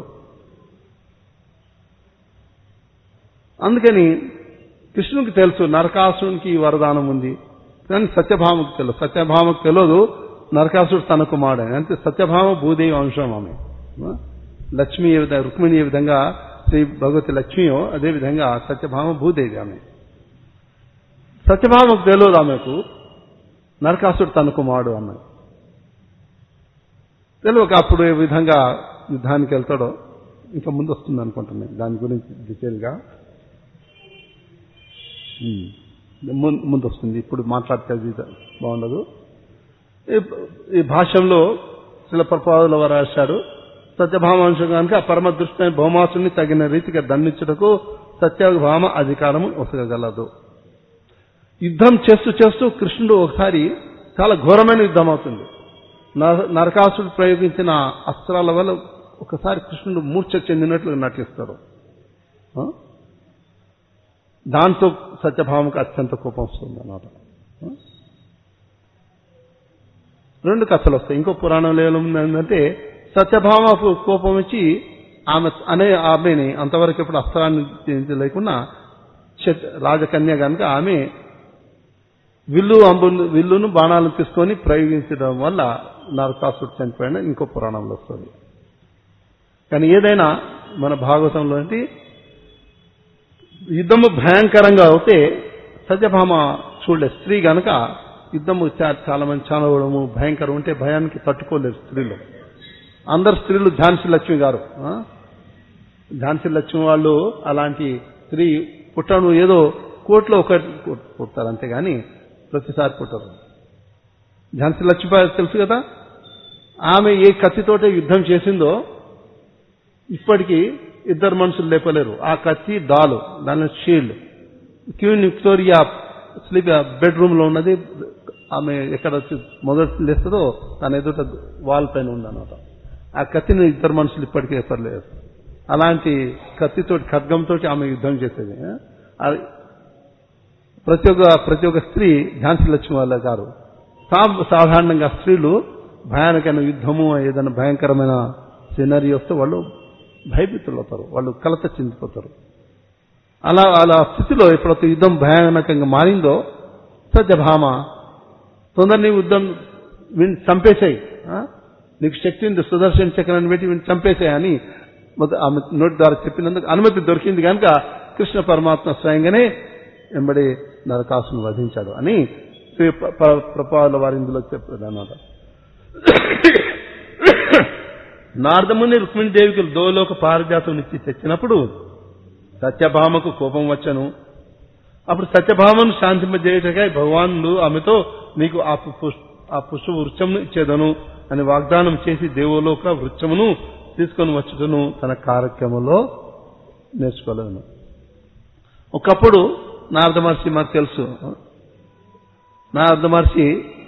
అందుకని కృష్ణునికి తెలుసు నరకాసునికి ఈ వరదానం ఉంది, కానీ సత్యభామకు తెలియదు. సత్యభామకు తెలియదు నరకాసుడు తన కుమారుడు అంటే సత్యభామ భూదేవి అంశం ఆమె. లక్ష్మి ఏ విధంగా రుక్మిణి ఏ విధంగా శ్రీ భగవతి లక్ష్మియో అదేవిధంగా సత్యభామ భూదేవి ఆమె. సత్యభామకు తెలియదు ఆమెకు నరకాసుడు తన కుమారుడు అన్నది తెలియక అప్పుడు ఏ విధంగా యుద్ధానికి వెళ్తాడో ఇంకా ముందు వస్తుంది అనుకుంటున్నాను దాని గురించి డీటెయిల్గా ముందు వస్తుంది. ఇప్పుడు మాట్లాడితే బాగుండదు. ఈ భాష్యంలో శిలప్రపాదుల వారు రాశారు, సత్యభామాంశం కనుక ఆ పరమ దృష్టి భౌమాసుని తగిన రీతిగా దండించుటకు సత్యభామ అధికారము ఒసగగలదు. యుద్ధం చేస్తూ చేస్తూ కృష్ణుడు ఒకసారి చాలా ఘోరమైన యుద్ధం అవుతుంది. నరకాసుడు ప్రయోగించిన అస్త్రాల వల్ల ఒకసారి కృష్ణుడు మూర్ఛ చెందినట్లు నటిస్తాడు. దాంతో సత్యభామకు అత్యంత కోపం వస్తుంది అన్నమాట. రెండు కథలు వస్తాయి. ఇంకో పురాణంలో ఏమంటే సత్యభామకు కోపం వచ్చి ఆమె అనే ఆమెని అంతవరకు ఇప్పుడు అస్త్రాన్ని లేకుండా రాజకన్య కనుక ఆమె విల్లు అంబు విల్లును బాణాలను తీసుకొని ప్రయోగించడం వల్ల నరకాసుడు చనిపోయిన ఇంకో పురాణంలో వస్తుంది. కానీ ఏదైనా మన భాగవతంలో అంటే యుద్ధము భయంకరంగా అవుతే సత్యభామ చూడలే. స్త్రీ గనక యుద్ధము చాలా మంది చాలవడము భయంకరం ఉంటే భయానికి తట్టుకోలేరు స్త్రీలు. అందరు స్త్రీలు ఝాన్సీ లక్ష్మి గారు ఝాన్సీ లక్ష్మి వాళ్ళు అలాంటి స్త్రీ పుట్టను ఏదో కోట్లో ఒక పుడతారు అంతేగాని ప్రతిసారి పుట్టరు. ఝాన్సీ లక్ష్మీబాయి తెలుసు కదా, ఆమె ఏ కత్తితోటే యుద్ధం చేసిందో ఇప్పటికీ ఇద్దరు మనుషులు లేపలేరు. ఆ కత్తి డాలు, దాని shield. Queen Victoria sleep bedroom లో ఉన్నది. ఆమె ఎక్కడ వచ్చి మొదటి లేస్తుందో తన ఎదుట వాల్ పైన ఉందన్నమాట. ఆ కత్తిని ఇద్దరు మనుషులు ఇప్పటికీ లేపలేరు. అలాంటి కత్తితోటి ఖడ్గంతో ఆమె యుద్ధం చేసేది. ప్రతి ఒక్క ప్రతి ఒక్క స్త్రీ ఝాన్సీ లక్ష్మి వాళ్ళ గారు సాధారణంగా స్త్రీలు భయానకమైన యుద్ధము ఏదైనా భయంకరమైన సినరీ వస్తే వాళ్ళు భయభీతులు అవుతారు, వాళ్ళు కలత చెందిపోతారు. అలా అలా స్థితిలో ఎప్పుడైతే యుద్ధం భయానకంగా మారిందో సత్యభామ తొందరని యుద్ధం వీడిని చంపేశాయి, నీకు శక్తి ఉంది సుదర్శన చక్రాన్ని పెట్టి వీడిని చంపేశాయి అని ఆమె నోటి ద్వారా చెప్పినందుకు అనుమతి దొరికింది కనుక కృష్ణ పరమాత్మ స్వయంగానే వెంబడి నరకాసును వధించాడు అని ప్రపాదుల వారి ఇందులో చెప్పాడు అన్నమాట. నారదముని రుక్మిణీదేవికి దోలోక పారిజాతం ఇచ్చి తెచ్చినప్పుడు సత్యభామకు కోపం వచ్చను. అప్పుడు సత్యభామను శాంతింపజేయటకై భగవానుడు ఆమెతో నీకు ఆ ఆ పుష్ప వృక్షమును ఇచ్చేదను అని వాగ్దానం చేసి దేవలోక వృక్షమును తీసుకొని వచ్చుటను తన కార్యక్రమంలో నేర్చుకోలేను. ఒకప్పుడు నారద మహర్షి మాకు తెలుసు, నారద మహర్షి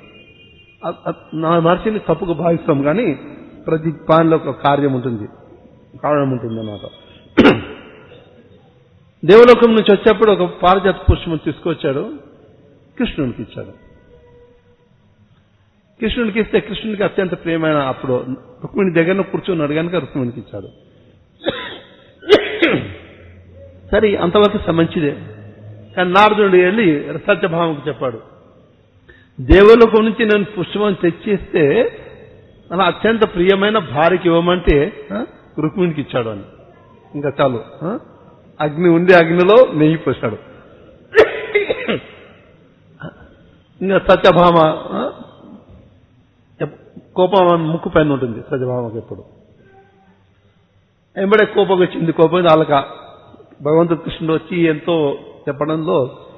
నా మహర్షిని తప్పుగా భావిస్తాం కానీ ప్రతి పాన్లో ఒక కార్యం ఉంటుంది, కారణం ఉంటుంది అన్నమాట. దేవలోకం నుంచి వచ్చేప్పుడు ఒక పారిజాత పుష్పం తీసుకొచ్చాడు, కృష్ణునికి ఇచ్చాడు. కృష్ణునికి ఇస్తే కృష్ణునికి అత్యంత ప్రియమైన అప్పుడు రుక్మిణి దగ్గర కూర్చున్నాడు కనుక రుక్మిణికి ఇచ్చాడు. సరే అంతవరకు మంచిదే. కానీ నారదుడు వెళ్ళి సత్యభామకు చెప్పాడు, దేవలోకం నుంచి నేను పుష్పం తెచ్చిస్తే అలా అత్యంత ప్రియమైన భార్యకి ఇవ్వమంటే రుక్మిణికి ఇచ్చాడు అని. ఇంకా చాలు, అగ్ని ఉండి అగ్నిలో నెయ్యి పోశాడు. ఇంకా సత్యభామ కోపం ముక్కు పైన ఉంటుంది సత్యభామకు ఎప్పుడు. ఎంబడే కోపం వచ్చింది. కోపం వాళ్ళక భగవంతుడు కృష్ణుడు వచ్చి ఎంతో చెప్పడంలో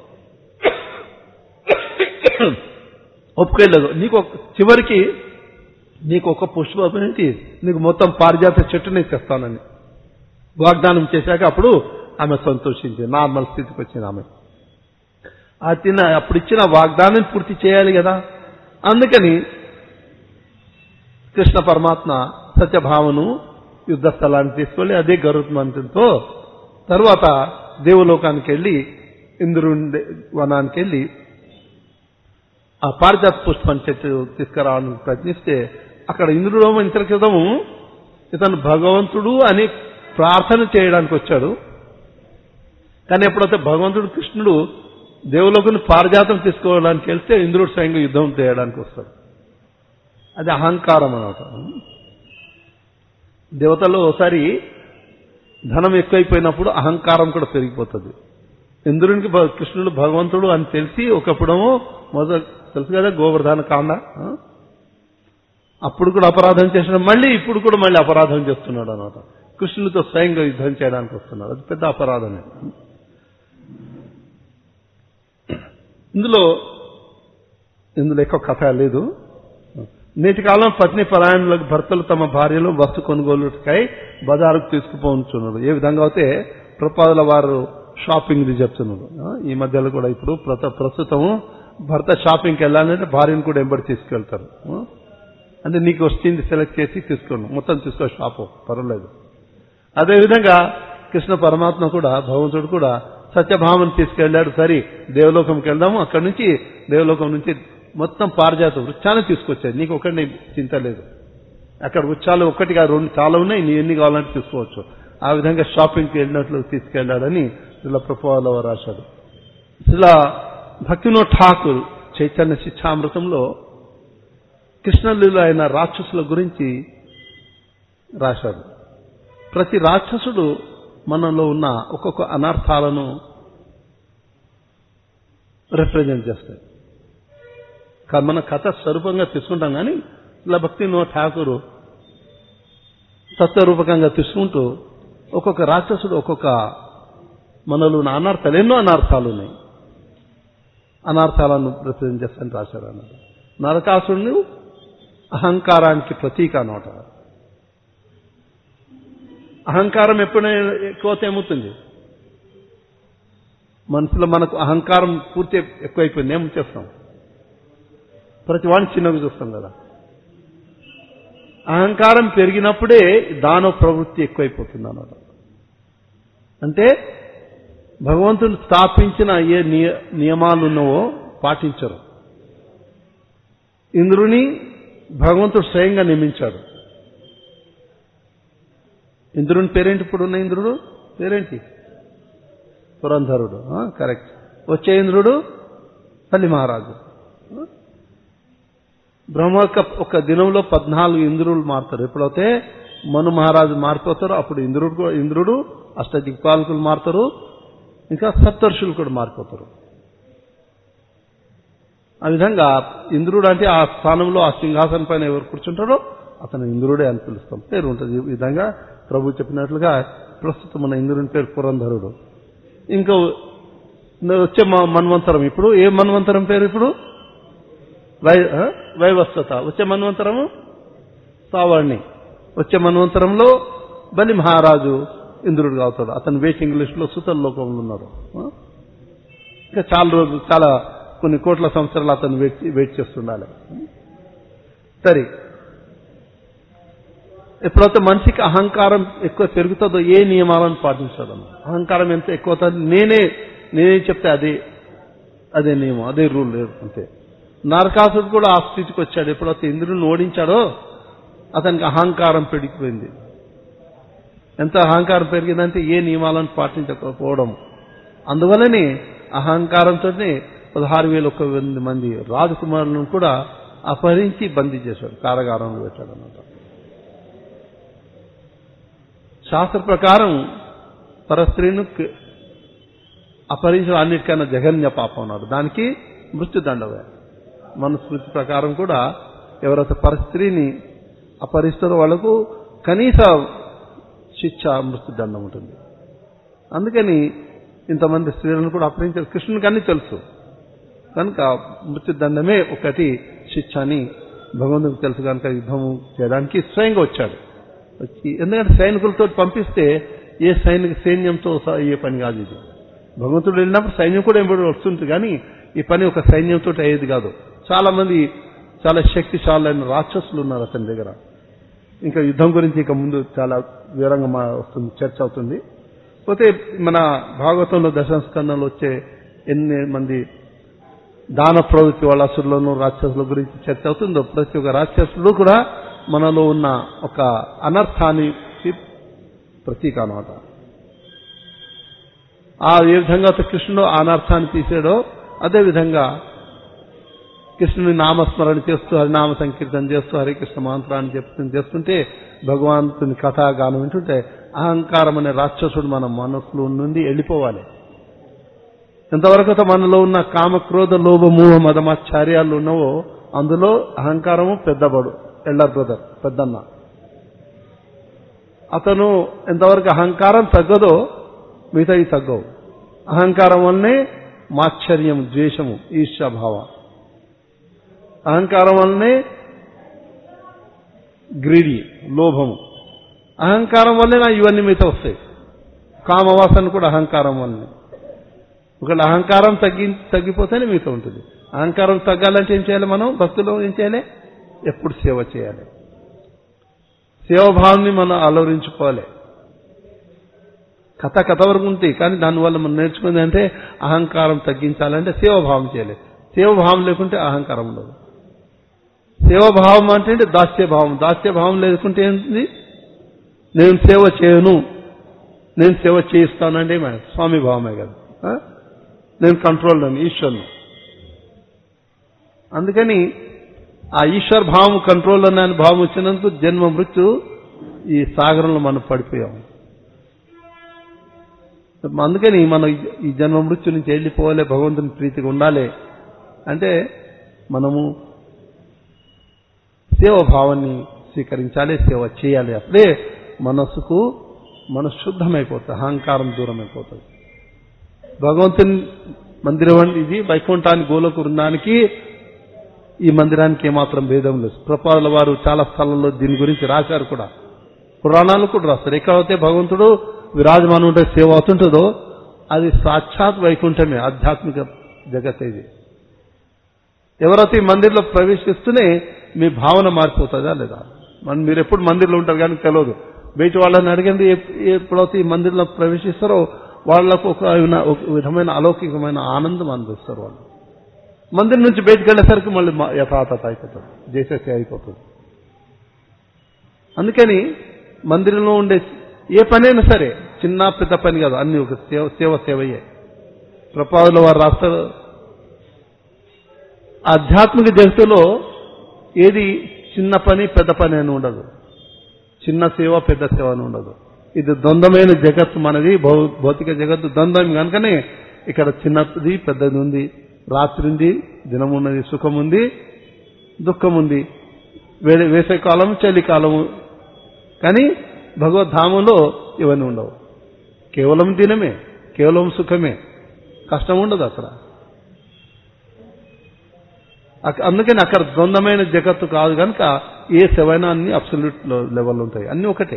ఒప్పుకెళ్ళదు. నీకు చివరికి నీకు ఒక పుష్పం ఏంటి నీకు మొత్తం పారిజాత చెట్టుని తెస్తానని వాగ్దానం చేశాక అప్పుడు ఆమె సంతోషించింది, నార్మల్ స్థితికి వచ్చింది ఆమె. ఆ తిన్న అప్పుడు ఇచ్చిన వాగ్దానం పూర్తి చేయాలి కదా. అందుకని కృష్ణ పరమాత్మ సత్యభామను యుద్ధ స్థలానికి తీసుకెళ్లి అదే గరుత్మంతుడితో తర్వాత దేవలోకానికి వెళ్ళి ఇంద్రుడి వనానికి వెళ్ళి ఆ పారిజాత పుష్పాన్ని చెట్టు తీసుకురావడానికి ప్రయత్నిస్తే అక్కడ ఇంద్రుడు ఇంత క్రితము ఇతను భగవంతుడు అని ప్రార్థన చేయడానికి వచ్చాడు. కానీ ఎప్పుడైతే భగవంతుడు కృష్ణుడు దేవులోకి పారిజాతం తీసుకోవడానికి వెళ్తే ఇంద్రుడు స్వయంగా యుద్ధం చేయడానికి వస్తాడు. అది అహంకారం అన్నమాట. దేవతల్లో ఒకసారి ధనం ఎక్కువైపోయినప్పుడు అహంకారం కూడా పెరిగిపోతుంది. ఇంద్రునికి కృష్ణుడు భగవంతుడు అని తెలిసి ఒకప్పుడేమో మొదలు తెలుసు కదా గోవర్ధన కాండ, అప్పుడు కూడా అపరాధం చేసిన మళ్ళీ ఇప్పుడు కూడా మళ్ళీ అపరాధం చేస్తున్నాడు అన్నమాట. కృష్ణుడితో స్వయంగా యుద్ధం చేయడానికి వస్తున్నాడు. అది పెద్ద అపరాధమే. ఇందులో ఇందులో ఎక్కువ కథ లేదు. నేటి కాలం పత్ని పరాయణులకు భర్తలు తమ భార్యలు వస్తు కొనుగోలుకై బజారుకు తీసుకుపోతున్నారు. ఏ విధంగా అయితే ప్రపాదుల వారు షాపింగ్ చెప్తున్నారు. ఈ మధ్యలో కూడా ఇప్పుడు ప్రస్తుతం భర్త షాపింగ్కి వెళ్ళాలంటే భార్యను కూడా ఎంబడి తీసుకెళ్తారు. అంటే నీకు వచ్చింది సెలెక్ట్ చేసి తీసుకోండి, మొత్తం తీసుకో షాపు పర్వాలేదు. అదేవిధంగా కృష్ణ పరమాత్మ కూడా భగవంతుడు కూడా సత్యభామను తీసుకెళ్లాడు. సరే దేవలోకంకి వెళ్దాము, అక్కడి నుంచి దేవలోకం నుంచి మొత్తం పారిజాత వృక్షాన్ని తీసుకొచ్చాడు. నీకు ఒకటి చింత లేదు, అక్కడ వృక్షాలు ఒక్కటిగా రెండు చాలా ఉన్నాయి, నీ ఎన్ని కావాలంటే తీసుకోవచ్చు. ఆ విధంగా షాపింగ్కి వెళ్ళినట్లు తీసుకెళ్లాడని ఇలా ప్రభువుల వారు రాశాడు. ఇలా భక్తివినోద్ ఠాకూర్ చైతన్య శిక్షామృతంలో కృష్ణలీల అయిన రాక్షసుల గురించి రాశాడు. ప్రతి రాక్షసుడు మనలో ఉన్న ఒక్కొక్క అనర్థాలను రిప్రజెంట్ చేస్తాయి. మన కథ స్వరూపంగా తీసుకుంటాం, కానీ ఇలా భక్తివినోద్ ఠాకూర్ తత్వరూపకంగా తీసుకుంటూ ఒక్కొక్క రాక్షసుడు ఒక్కొక్క మనలో ఉన్న అనర్థాలు, ఎన్నో అనర్థాలు ఉన్నాయి, అనర్థాలను రిప్రజెంట్ చేస్తానని రాశారు అన్నమాట. నరకాసురుడు అహంకారానికి ప్రతీక అన్నమాట. అహంకారం ఎప్పుడైనా ఎక్కువైతే ఏమవుతుంది, మనసులో మనకు అహంకారం పూర్తి ఎక్కువైపోయింది, ఏం చేస్తాం, ప్రతి వాడిని చిన్నగా చూస్తాం కదా. అహంకారం పెరిగినప్పుడే దానవ ప్రవృత్తి ఎక్కువైపోతుంది అన్నమాట. అంటే భగవంతుడు స్థాపించిన ఏ నియమాలు ఉన్నావో పాటించరు. ఇంద్రుని భగవంతుడు స్వయంగా నియమించాడు. ఇంద్రుని పేరేంటి? ఇప్పుడున్న ఇంద్రుడు పేరేంటి? పురంధరుడు. కరెక్ట్. వచ్చే ఇంద్రుడు బలి మహారాజు. బ్రహ్మ ఒక దినంలో పద్నాలుగు ఇంద్రులు మారుతారు. ఎప్పుడైతే మను మహారాజు మారిపోతారో అప్పుడు ఇంద్రుడు ఇంద్రుడు అష్టదిక్పాలకులు మారుతారు, ఇంకా సప్తర్షులు కూడా మారిపోతారు. ఆ విధంగా ఇంద్రుడు అంటే ఆ స్థానంలో ఆ సింహాసనం పైన ఎవరు కూర్చుంటారో అతను ఇంద్రుడే అని పిలుస్తాం, పేరు ఉంటుంది. ఈ విధంగా ప్రభు చెప్పినట్లుగా ప్రస్తుతం మన ఇంద్రుని పేరు పురంధరుడు. ఇంకా వచ్చే మన్వంతరం, ఇప్పుడు ఏ మన్వంతరం పేరు? ఇప్పుడు వై వైవస్వత. వచ్చే మన్వంతరము సావర్ణి. వచ్చే మన్వంతరంలో బలి మహారాజు ఇంద్రుడుగా అవుతాడు. అతను వెయిటింగ్ లిస్ట్ లో సుతల లోకంలో ఉన్నారు. ఇంకా చాలా రోజులు, చాలా కొన్ని కోట్ల సంవత్సరాలు అతను వెయిట్ వెయిట్ చేస్తుండాలి. సరే, ఎప్పుడైతే మనిషికి అహంకారం ఎక్కువ పెరుగుతుందో ఏ నియమాలను పాటించాడు. అహంకారం ఎంత ఎక్కువ అవుతుంది, నేనే నేనే చెప్తే అదే అదే నియమం, అదే రూల్ లేదు అంతే. నరకాసుడు కూడా ఆ స్థితికి వచ్చాడు. ఎప్పుడైతే ఇంద్రుడిని ఓడించాడో అతనికి అహంకారం పెరిగిపోయింది. ఎంత అహంకారం పెరిగిందంటే ఏ నియమాలను పాటించకపోవడం. అందువల్లనే అహంకారంతోనే పదహారు వేల ఒక మంది రాజకుమారులను కూడా అపహరించి బందీ చేశాడు, కారాగారంలో పెట్టాడు అన్నమాట. శాస్త్ర ప్రకారం పరస్త్రీను అపహరించడం అన్నిటికన్నా జఘన్య పాపం అన్నాడు. దానికి మృత్యుదండమే. మనుస్మృతి ప్రకారం కూడా ఎవరైతే పరస్త్రీని అపహరిస్తారో వాళ్లకు కనీస శిక్ష మృత్యుదండం ఉంటుంది. అందుకని ఇంతమంది స్త్రీలను కూడా అపహరించారు. కృష్ణునికి అన్ని తెలుసు కనుక మృత్యుదండమే ఒకటి శిక్ష అని భగవంతుడికి తెలుసు కనుక యుద్ధం చేయడానికి స్వయంగా వచ్చాడు. వచ్చి ఎందుకంటే సైనికులతో పంపిస్తే ఏ సైనిక సైన్యంతో అయ్యే పని కాదు ఇది. భగవంతుడు వెళ్ళినప్పుడు సైన్యం కూడా ఎంబడి వస్తుంది, కానీ ఈ పని ఒక సైన్యంతో అయ్యేది కాదు. చాలా మంది చాలా శక్తిశాలైన రాక్షసులు ఉన్నారు అతని దగ్గర. ఇంకా యుద్ధం గురించి ఇక ముందు చాలా వివరంగా వస్తుంది, చర్చ అవుతుంది. పోతే మన భాగవతంలో దశమ స్కందంలో వచ్చే ఎన్ని మంది దాన ప్రవృత్తి వాళ్ళ అసురులను రాక్షసుల గురించి చర్చ అవుతుందో, ప్రతి ఒక్క రాక్షసులు కూడా మనలో ఉన్న ఒక అనర్థానికి ప్రతీక అన్నమాట. ఆ ఏ విధంగా కృష్ణుడు ఆ అనర్థాన్ని తీసాడో అదేవిధంగా కృష్ణుని నామస్మరణ చేస్తూ హరినామ సంకీర్తన చేస్తూ హరికృష్ణ మంత్రాన్ని చెప్తూ చేస్తుంటే భగవంతుని కథాగానం వింటుంటే అహంకారం అనే రాక్షసుడు మన మనసులో నుండి వెళ్ళిపోవాలి. ఎంతవరకు మనలో ఉన్న కామ క్రోధ లోభ మోహ మదమాచార్యాలు ఉన్నావో అందులో అహంకారము పెద్దబడు ఎల్డర్ బ్రదర్ పెద్దన్న. అతను ఎంతవరకు అహంకారం తగ్గదో మిగతాయి తగ్గవు. అహంకారం వల్లనే మాత్సర్యం, ద్వేషము, ఈర్ష్యాభావ. అహంకారం వల్లనే గ్రీడి, లోభము. అహంకారం వల్లే నా ఇవన్నీ మిగతా వస్తాయి. కామవాసన కూడా అహంకారం వల్లనే. ఒకవేళ అహంకారం తగ్గి తగ్గిపోతేనే మిగతా ఉంటుంది. అహంకారం తగ్గాలంటే ఏం చేయాలి? మనం భక్తులు ఏం చేయాలి? ఎప్పుడు సేవ చేయాలి. సేవాభావాన్ని మనం అలవరించుకోవాలి. కథ కథ వరకు ఉంటాయి, కానీ దానివల్ల మనం నేర్చుకుంది అంటే అహంకారం తగ్గించాలంటే సేవాభావం చేయాలి. సేవాభావం లేకుంటే అహంకారం ఉండదు. సేవాభావం అంటే దాస్యభావం. దాస్యభావం లేకుంటే ఏంటి? నేను సేవ చేయను, నేను సేవ చేయిస్తానంటే స్వామి భావమే కదా. నేను కంట్రోల్ అని ఈశ్వరుని. అందుకని ఆ ఈశ్వర భావం కంట్రోల్ అనే భావం వచ్చినందుకు జన్మ మృత్యు ఈ సాగరంలో మనం పడిపోయాం. అందుకని మనం ఈ జన్మ మృత్యు నుంచి వెళ్ళిపోవాలి, భగవంతుని ప్రీతిగా ఉండాలి అంటే మనము సేవభావాన్ని స్వీకరించాలి, సేవ చేయాలి. అప్పుడే మనస్సుకు మనసు శుద్ధమైపోతుంది, అహంకారం దూరం అయిపోతుంది. భగవంతుని మందిరం ఇది వైకుంఠానికి గోలోక వృందానికి ఈ మందిరానికి ఏమాత్రం భేదం లేదు. ప్రభుపాదుల వారు చాలా స్థలంలో దీని గురించి రాశారు కూడా, పురాణాలు కూడా రాస్తారు. ఎక్కడైతే భగవంతుడు విరాజమానం ఉంటే సేవ అవుతుంటుందో అది సాక్షాత్ వైకుంఠమే, ఆధ్యాత్మిక జగత్. ఇది ఎవరైతే ఈ మందిర్లో ప్రవేశిస్తూనే మీ భావన మారిపోతుందా లేదా? మనం మీరు ఎప్పుడు మందిర్లో ఉంటారు కానీ తెలియదు. బయట వాళ్ళని అడిగింది ఎప్పుడైతే ఈ మందిర్లో ప్రవేశిస్తారో వాళ్లకు ఒక విధమైన అలౌకికమైన ఆనందం అందిస్తారు. వాళ్ళు మందిరం నుంచి బయటకు వెళ్ళేసరికి మళ్ళీ యథాతథ అయిపోతుంది, చేసేసే అయిపోతుంది. అందుకని మందిరంలో ఉండే ఏ పనైనా సరే, చిన్న పెద్ద పని కాదు, అన్ని ఒక సేవ సేవ సేవయ్యే. ప్రభుపాదుల వారు రాస్తారు, ఆధ్యాత్మిక జగత్తులో ఏది చిన్న పని పెద్ద పని అని ఉండదు, చిన్న సేవ పెద్ద సేవ అని ఉండదు. ఇది ద్వంద్వమైన జగత్తు మనది, భౌతిక జగత్తు ద్వంద్వం. కనుకనే ఇక్కడ చిన్నది పెద్దది ఉంది, రాత్రి ఉంది, దినం ఉన్నది, సుఖం ఉంది, దుఃఖం ఉంది, వేసవికాలం చలికాలము. కానీ భగవద్ధామంలో ఇవన్నీ ఉండవు. కేవలం దినమే, కేవలం సుఖమే, కష్టం ఉండదు అక్కడ. అందుకని అక్కడ ద్వంద్వమైన జగత్తు కాదు కనుక ఏ సేవైనా అన్ని అబ్సల్యూట్ లెవెల్ ఉంటాయి, అన్ని ఒకటే.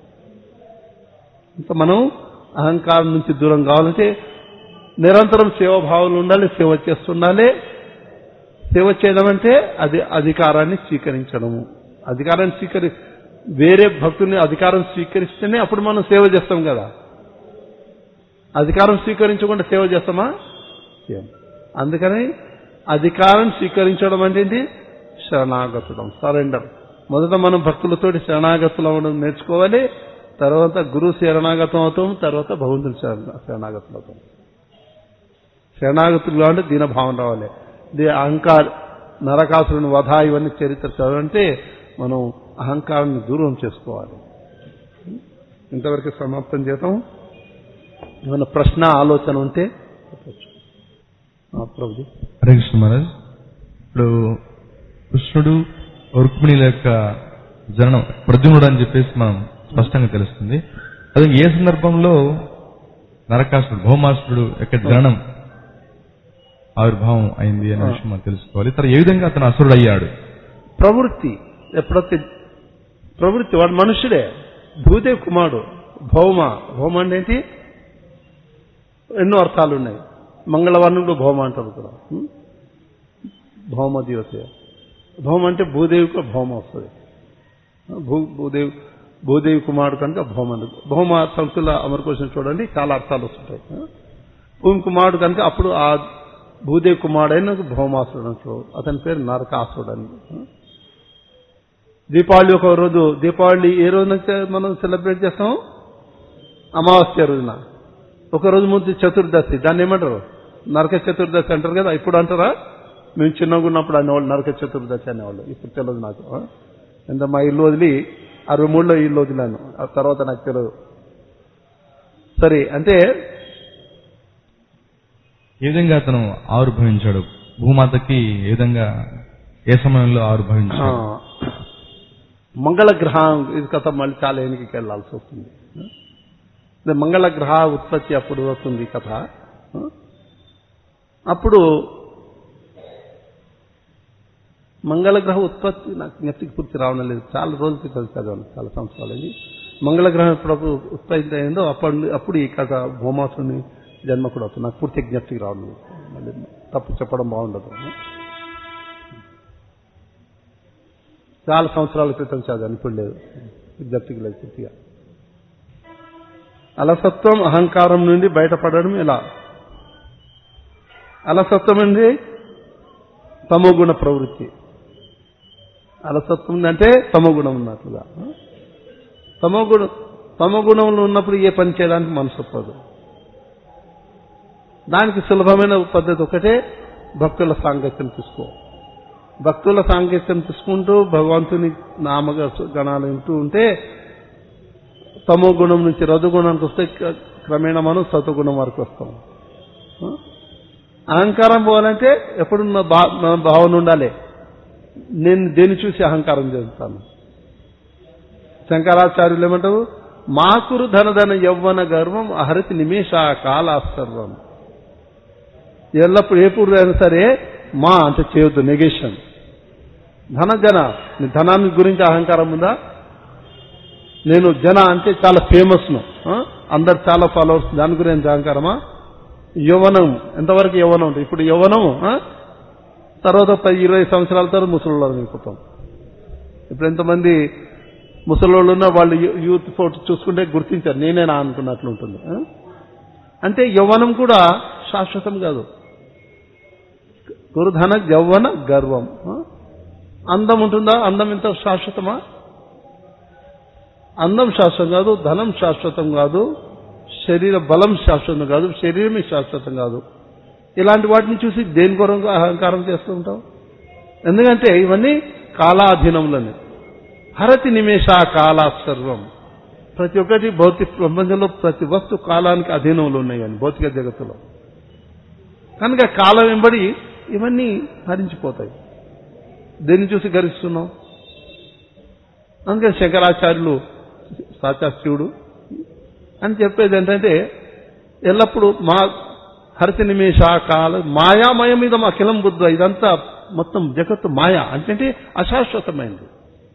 ఇంకా మనం అహంకారం నుంచి దూరం కావాలంటే నిరంతరం సేవాభావాలు ఉండాలి, సేవ చేస్తుండాలి. సేవ చేయడం అంటే అది అధికారాన్ని స్వీకరించడము. అధికారాన్ని స్వీకరి వేరే భక్తుల్ని అధికారం స్వీకరిస్తేనే అప్పుడు మనం సేవ చేస్తాం కదా. అధికారం స్వీకరించకుండా సేవ చేస్తామా? అందుకని అధికారం స్వీకరించడం అంటే ఏంటి? శరణాగతులం, సరెండర్. మొదట మనం భక్తులతోటి శరణాగతులు అవ్వడం నేర్చుకోవాలి. తర్వాత గురువు శరణాగతం అవుతాం, తర్వాత భగవంతుని శరణాగతులు అవుతాం. శరణాగతులు అంటే దీనభావం రావాలి. అహంకార నరకాసురుని వధ ఇవన్నీ చరిత్ర చదవాలంటే మనం అహంకారాన్ని దూరం చేసుకోవాలి. ఇంతవరకు సమాప్తం చేద్దాం. ఏమైనా ప్రశ్న ఆలోచన ఉంటే ప్రభుజీ. హరే కృష్ణ మహారాజ్. ఇప్పుడు కృష్ణుడు రుక్మిణుల యొక్క జననం ప్రద్యుమ్నుడు అని చెప్పేసి మనం స్పష్టంగా తెలుస్తుంది. అదే ఏ సందర్భంలో నరకాసురుడు భౌమాసురుడు యొక్క జననం ఆవిర్భావం అయింది అనే విషయం మనం తెలుసుకోవాలి. తర్వాత ఏ విధంగా అతను అసురుడు అయ్యాడు? ప్రవృత్తి, ఎప్పుడైతే ప్రవృత్తి, వాడు మనుషుడే, భూదేవ్ కుమారుడు. భౌమ, భౌమ అంటే ఏంటి? ఎన్నో అర్థాలు ఉన్నాయి. మంగళవర్ణుడు భౌమ అంటారు కూడా. భౌమ దివస, భౌమ అంటే భూదేవికి భౌమ వస్తుంది. భూ భూదేవి భూదేవి కుమారుడు కనుక భౌమ. భౌమ సంస్థల అమరకోశం చూడండి, చాలా అర్థాలు వస్తుంటాయి. భూమి కుమారుడు కనుక అప్పుడు ఆ భూదేవి కుమారుడైన భౌమాసురుడు అంటారు. అతని పేరు నరకాసురుడు అని. దీపావళి ఒక రోజు, దీపావళి ఏ రోజున మనం సెలబ్రేట్ చేస్తాం? అమావాస్య రోజున. ఒక రోజు ముందు చతుర్దశి, దాన్ని ఏమంటారు? నరక చతుర్దశి అంటారు కదా. ఇప్పుడు అంటారా? మేము చిన్నగా ఉన్నప్పుడు అనేవాళ్ళు నరక చతుర్దశి అనేవాళ్ళు. ఇప్పుడు తెలియదు నాకు. ఎంత మా ఇల్లు వదిలి అరవై మూడులో ఇల్లు వదిలాను. ఆ తర్వాత నాకు తెలియదు. సరే, అంటే ఏ విధంగా అతను ఆవిర్భవించాడు? భూమాతకి ఏ విధంగా, ఏ సమయంలో ఆవిర్భవించాడు? మంగళ గ్రహం ఇది కథ మళ్ళీ చాలా ఎన్నికకి వెళ్లాల్సి వస్తుంది. మంగళ గ్రహ ఉత్పత్తి అప్పుడు వస్తుంది కథ. అప్పుడు మంగళ గ్రహ ఉత్పత్తి నాకు నెత్తికి పూర్తి రావడం లేదు. చాలా రోజుల క్రితం చదివాను, చాలా సంవత్సరాలది. మంగళ గ్రహం ఎప్పుడు ఉత్పత్తి అయిందో అప్పుడు అప్పుడు ఈ కథ భూమాసుని జన్మ కూడా వస్తుంది. నాకు పూర్తి జ్ఞప్తికి రావడం లేదు. మళ్ళీ తప్పు చెప్పడం బాగుండదు. చాలా సంవత్సరాల క్రితం చదివాను, ఇప్పుడు లేదు, జ్ఞప్తికి లేదు పూర్తిగా. అలసత్వం అహంకారం నుండి బయటపడడం ఎలా? అలసత్వం అంటే తమోగుణ ప్రవృత్తి. అలసత్వం అంటే తమోగుణం ఉన్నట్లుగా. తమోగుణం తమోగుణంలో ఉన్నప్పుడు ఏ పని చేయడానికి మనసు ఒప్పదు. దానికి సులభమైన పద్ధతి ఒకటే, భక్తుల సాంగత్యం తీసుకో. భక్తుల సాంగత్యం తీసుకుంటూ భగవంతుని నామ గణాలు వింటూ ఉంటే తమో గుణం నుంచి రజోగుణానికి వస్తే క్రమేణా మనం సత్వగుణం వరకు వస్తాం. అహంకారం పోవాలంటే ఎప్పుడు నా భావన ఉండాలి, నేను దేన్ని చూసి అహంకారం చేస్తాను. శంకరాచార్యులు ఏమంటారు, మాకురు ధనధన యవ్వన గర్వం అహరితి నిమేష కాలాస్తర్వం. ఎల్లప్పుడు ఏ పూర్వ అయినా సరే మా అంటే చేయొద్దు, నెగేషన్. ధన జన, నీ ధనాన్ని గురించి అహంకారం ఉందా? నేను జన అంటే చాలా ఫేమస్ను, అందరు చాలా ఫాలోవర్స్, దాని గురించి అహంకారమా? యవ్వనం ఎంతవరకు యవ్వనం ఉంటుంది? ఇప్పుడు యవ్వనం తర్వాత పది ఇరవై సంవత్సరాల తర్వాత ముసలివాళ్ళు అయిపోతాం. ఇప్పుడు ఎంతమంది ముసలివాళ్ళు ఉన్నా వాళ్ళు యూత్ ఫోటో చూసుకుంటే గుర్తించారు, నేనేనా అనుకున్నట్లు ఉంటుంది. అంటే యవ్వనం కూడా శాశ్వతం కాదు. గురుధన యవ్వన గర్వం. అందం ఉంటుందా? అందం ఎంత శాశ్వతమా? అందం శాశ్వతం కాదు, ధనం శాశ్వతం కాదు, శరీర బలం శాశ్వతం కాదు, శరీరమే శాశ్వతం కాదు. ఇలాంటి వాటిని చూసి దేని కొరకు అహంకారం చేస్తూ ఉంటాం? ఎందుకంటే ఇవన్నీ కాలాధీనంలోనే. హరతి నిమేష కాలా సర్వం. ప్రతి ఒక్కటి భౌతిక ప్రపంచంలో ప్రతి వస్తు కాలానికి అధీనంలో ఉన్నాయని భౌతిక జగత్తులో. కనుక కాలం వెంబడి ఇవన్నీ హరించిపోతాయి. దేన్ని చూసి గరిస్తున్నాం? అందుకని శంకరాచార్యులు సాచాశివుడు అని చెప్పేది ఏంటంటే, ఎల్లప్పుడూ మా హరిత నిమేష కాల మాయామయం మీద అఖిలం బుద్ధ, ఇదంతా మొత్తం జగత్తు మాయా అంటే అశాశ్వతమైంది,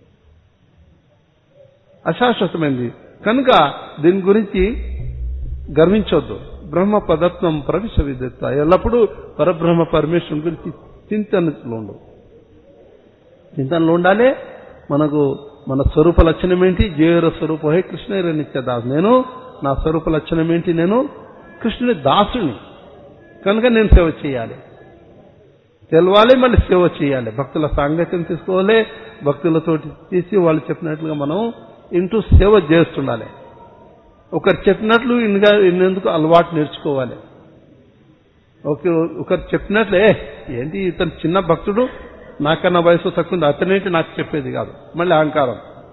అశాశ్వతమైంది. కనుక దీని గురించి గర్వించొద్దు. బ్రహ్మ పదత్వం ప్రవిశ విదిత్త, ఎల్లప్పుడూ పరబ్రహ్మ పరమేశ్వరుని గురించి చింతనలో ఉండవు. చింతనలో ఉండాలి. మనకు మన స్వరూప లక్షణం ఏంటి? జీవర స్వరూప హే కృష్ణ నిత్యదాస్. నేను నా స్వరూప లక్షణం ఏంటి? నేను కృష్ణుని దాసుని. కనుక నేను సేవ చేయాలి, తెలవాలి, మళ్ళీ సేవ చేయాలి. భక్తుల సాంగత్యం తీసుకోవాలి, భక్తులతోటి తీసి వాళ్ళు చెప్పినట్లుగా మనం ఇంటూ సేవ చేస్తుండాలి. ఒకరు చెప్పినట్లు ఇన్గా ఇన్నేందుకు అలవాటు నేర్చుకోవాలి. ఓకే, ఒకరు చెప్పినట్లే ఏంటి ఇతను చిన్న భక్తుడు, నాకన్నా వయసు తక్కువ, అతనేంటి నాకు చెప్పేది కాదు, మళ్ళీ అహంకారం.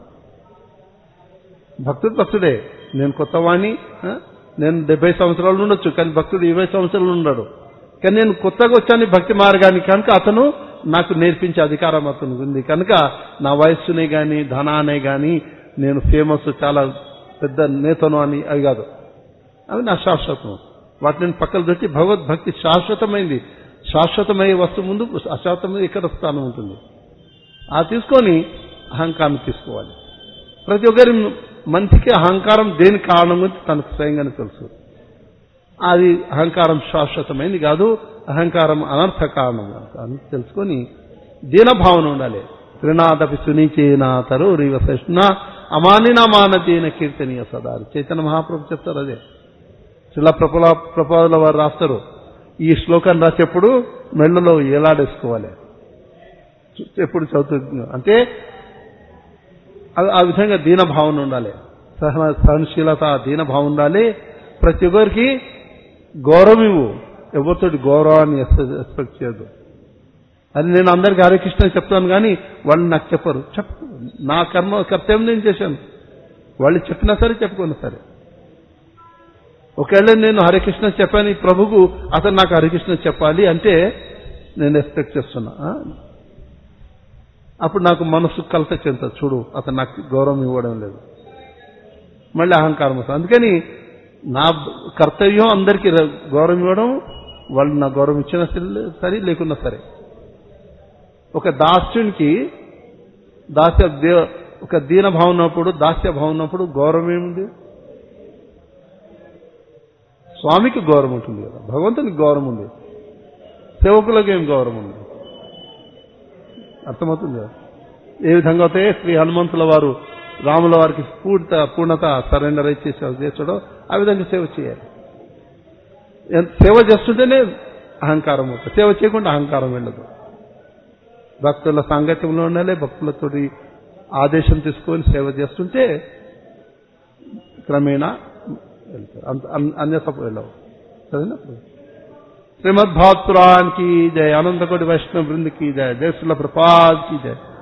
భక్తుడు భక్తుడే. నేను కొత్తవాణ్ణి, నేను డెబ్బై సంవత్సరాలు ఉండొచ్చు, కానీ భక్తుడు ఇరవై సంవత్సరాలు ఉన్నాడు. కానీ నేను కొత్తగా వచ్చాను భక్తి మార్గానికి, కనుక అతను నాకు నేర్పించే అధికారం అతనికి ఉంది. కనుక నా వయస్సునే గాని ధనానే గాని నేను ఫేమస్ చాలా పెద్ద నేతను అని అవి కాదు, అవి నా శాశ్వతం. వాటిని పక్కన పెట్టి భగవద్భక్తి శాశ్వతమైంది. శాశ్వతమయ్యే వస్తువు ముందు అశాశ్వతమైన ఇక్కడ స్థానం ఉంటుంది. ఆ తీసుకొని అహంకారం తీసుకోవాలి. ప్రతి ఒక్కరి మనిషికి అహంకారం దేని కారణం గురించి తనకు స్వయంగానే తెలుసు. అది అహంకారం శాశ్వతమైంది కాదు, అహంకారం అనర్థ కారణం అని తెలుసుకొని దీనభావన ఉండాలి. త్రినాథపి సునీచేనా తరోరివ సృష్ణ అమానిన మానతీన కీర్తనీయ సదారి. చైతన్య మహాప్రభు చెప్తారు అదే. శిలా ప్రపల ప్రపాదుల వారు రాస్తారు, ఈ శ్లోకాన్ని రాసేప్పుడు మెళ్ళలో ఏలాడేసుకోవాలి ఎప్పుడు చదువుతుంది అంటే. ఆ విధంగా దీనభావన ఉండాలి, సహన సహనశీలత దీనభావం ఉండాలి. ప్రతి ఒక్కరికి గౌరవం ఇవ్వు, ఎవరితోటి గౌరవాన్ని ఎక్స్పెక్ట్ చేయదు. అది నేను అందరికీ హరే కృష్ణ చెప్తాను కానీ వాళ్ళు నాకు చెప్పరు. చెప్ నా కర్మ కర్తవ్యం నేను చేశాను. వాళ్ళు చెప్పినా సరే చెప్పుకున్నా సరే. ఒకవేళ నేను హరే కృష్ణ చెప్పాను ఈ ప్రభుకు, అతను నాకు హరే కృష్ణ చెప్పాలి అంటే నేను ఎక్స్పెక్ట్ చేస్తున్నా. అప్పుడు నాకు మనసు కలత చెందుతుంది. చూడు అతను నాకు గౌరవం ఇవ్వడం లేదు, మళ్ళీ అహంకారం వస్తుంది. అందుకని నా కర్తవ్యం అందరికీ గౌరవం ఇవ్వడం. వాళ్ళు నా గౌరవం ఇచ్చినా సరే లేకున్నా సరే. ఒక దాస్యునికి దాస్య ఒక దీన భావం ఉన్నప్పుడు, దాస్య భావం ఉన్నప్పుడు గౌరవం ఏముంది? స్వామికి గౌరవం ఉంటుంది కదా, భగవంతునికి గౌరవం ఉంది, సేవకులకు ఏం గౌరవం ఉంది? అర్థమవుతుంది కదా. ఏ విధంగా అయితే శ్రీ హనుమంతుల వారు రాముల వారికి పూర్త పూర్ణత సరెండర్ ఇచ్చి సేవ చేస్తాడో ఆ విధంగా సేవ చేయాలి. సేవ చేస్తుంటేనే అహంకారం అవుతుంది, సేవ చేయకుండా అహంకారం వెళ్ళదు. భక్తుల సాంగత్యంలో ఉండాలి, భక్తులతో ఆదేశం తీసుకొని సేవ చేస్తుంటే క్రమేణా వెళ్తారు, అన్యత వెళ్ళవు. సరేనా? श्रीमद् भागवत पुराण की जय, आनंद कोटि वैष्णव वृंद की जय, जय श्रील प्रभुपाद की जय.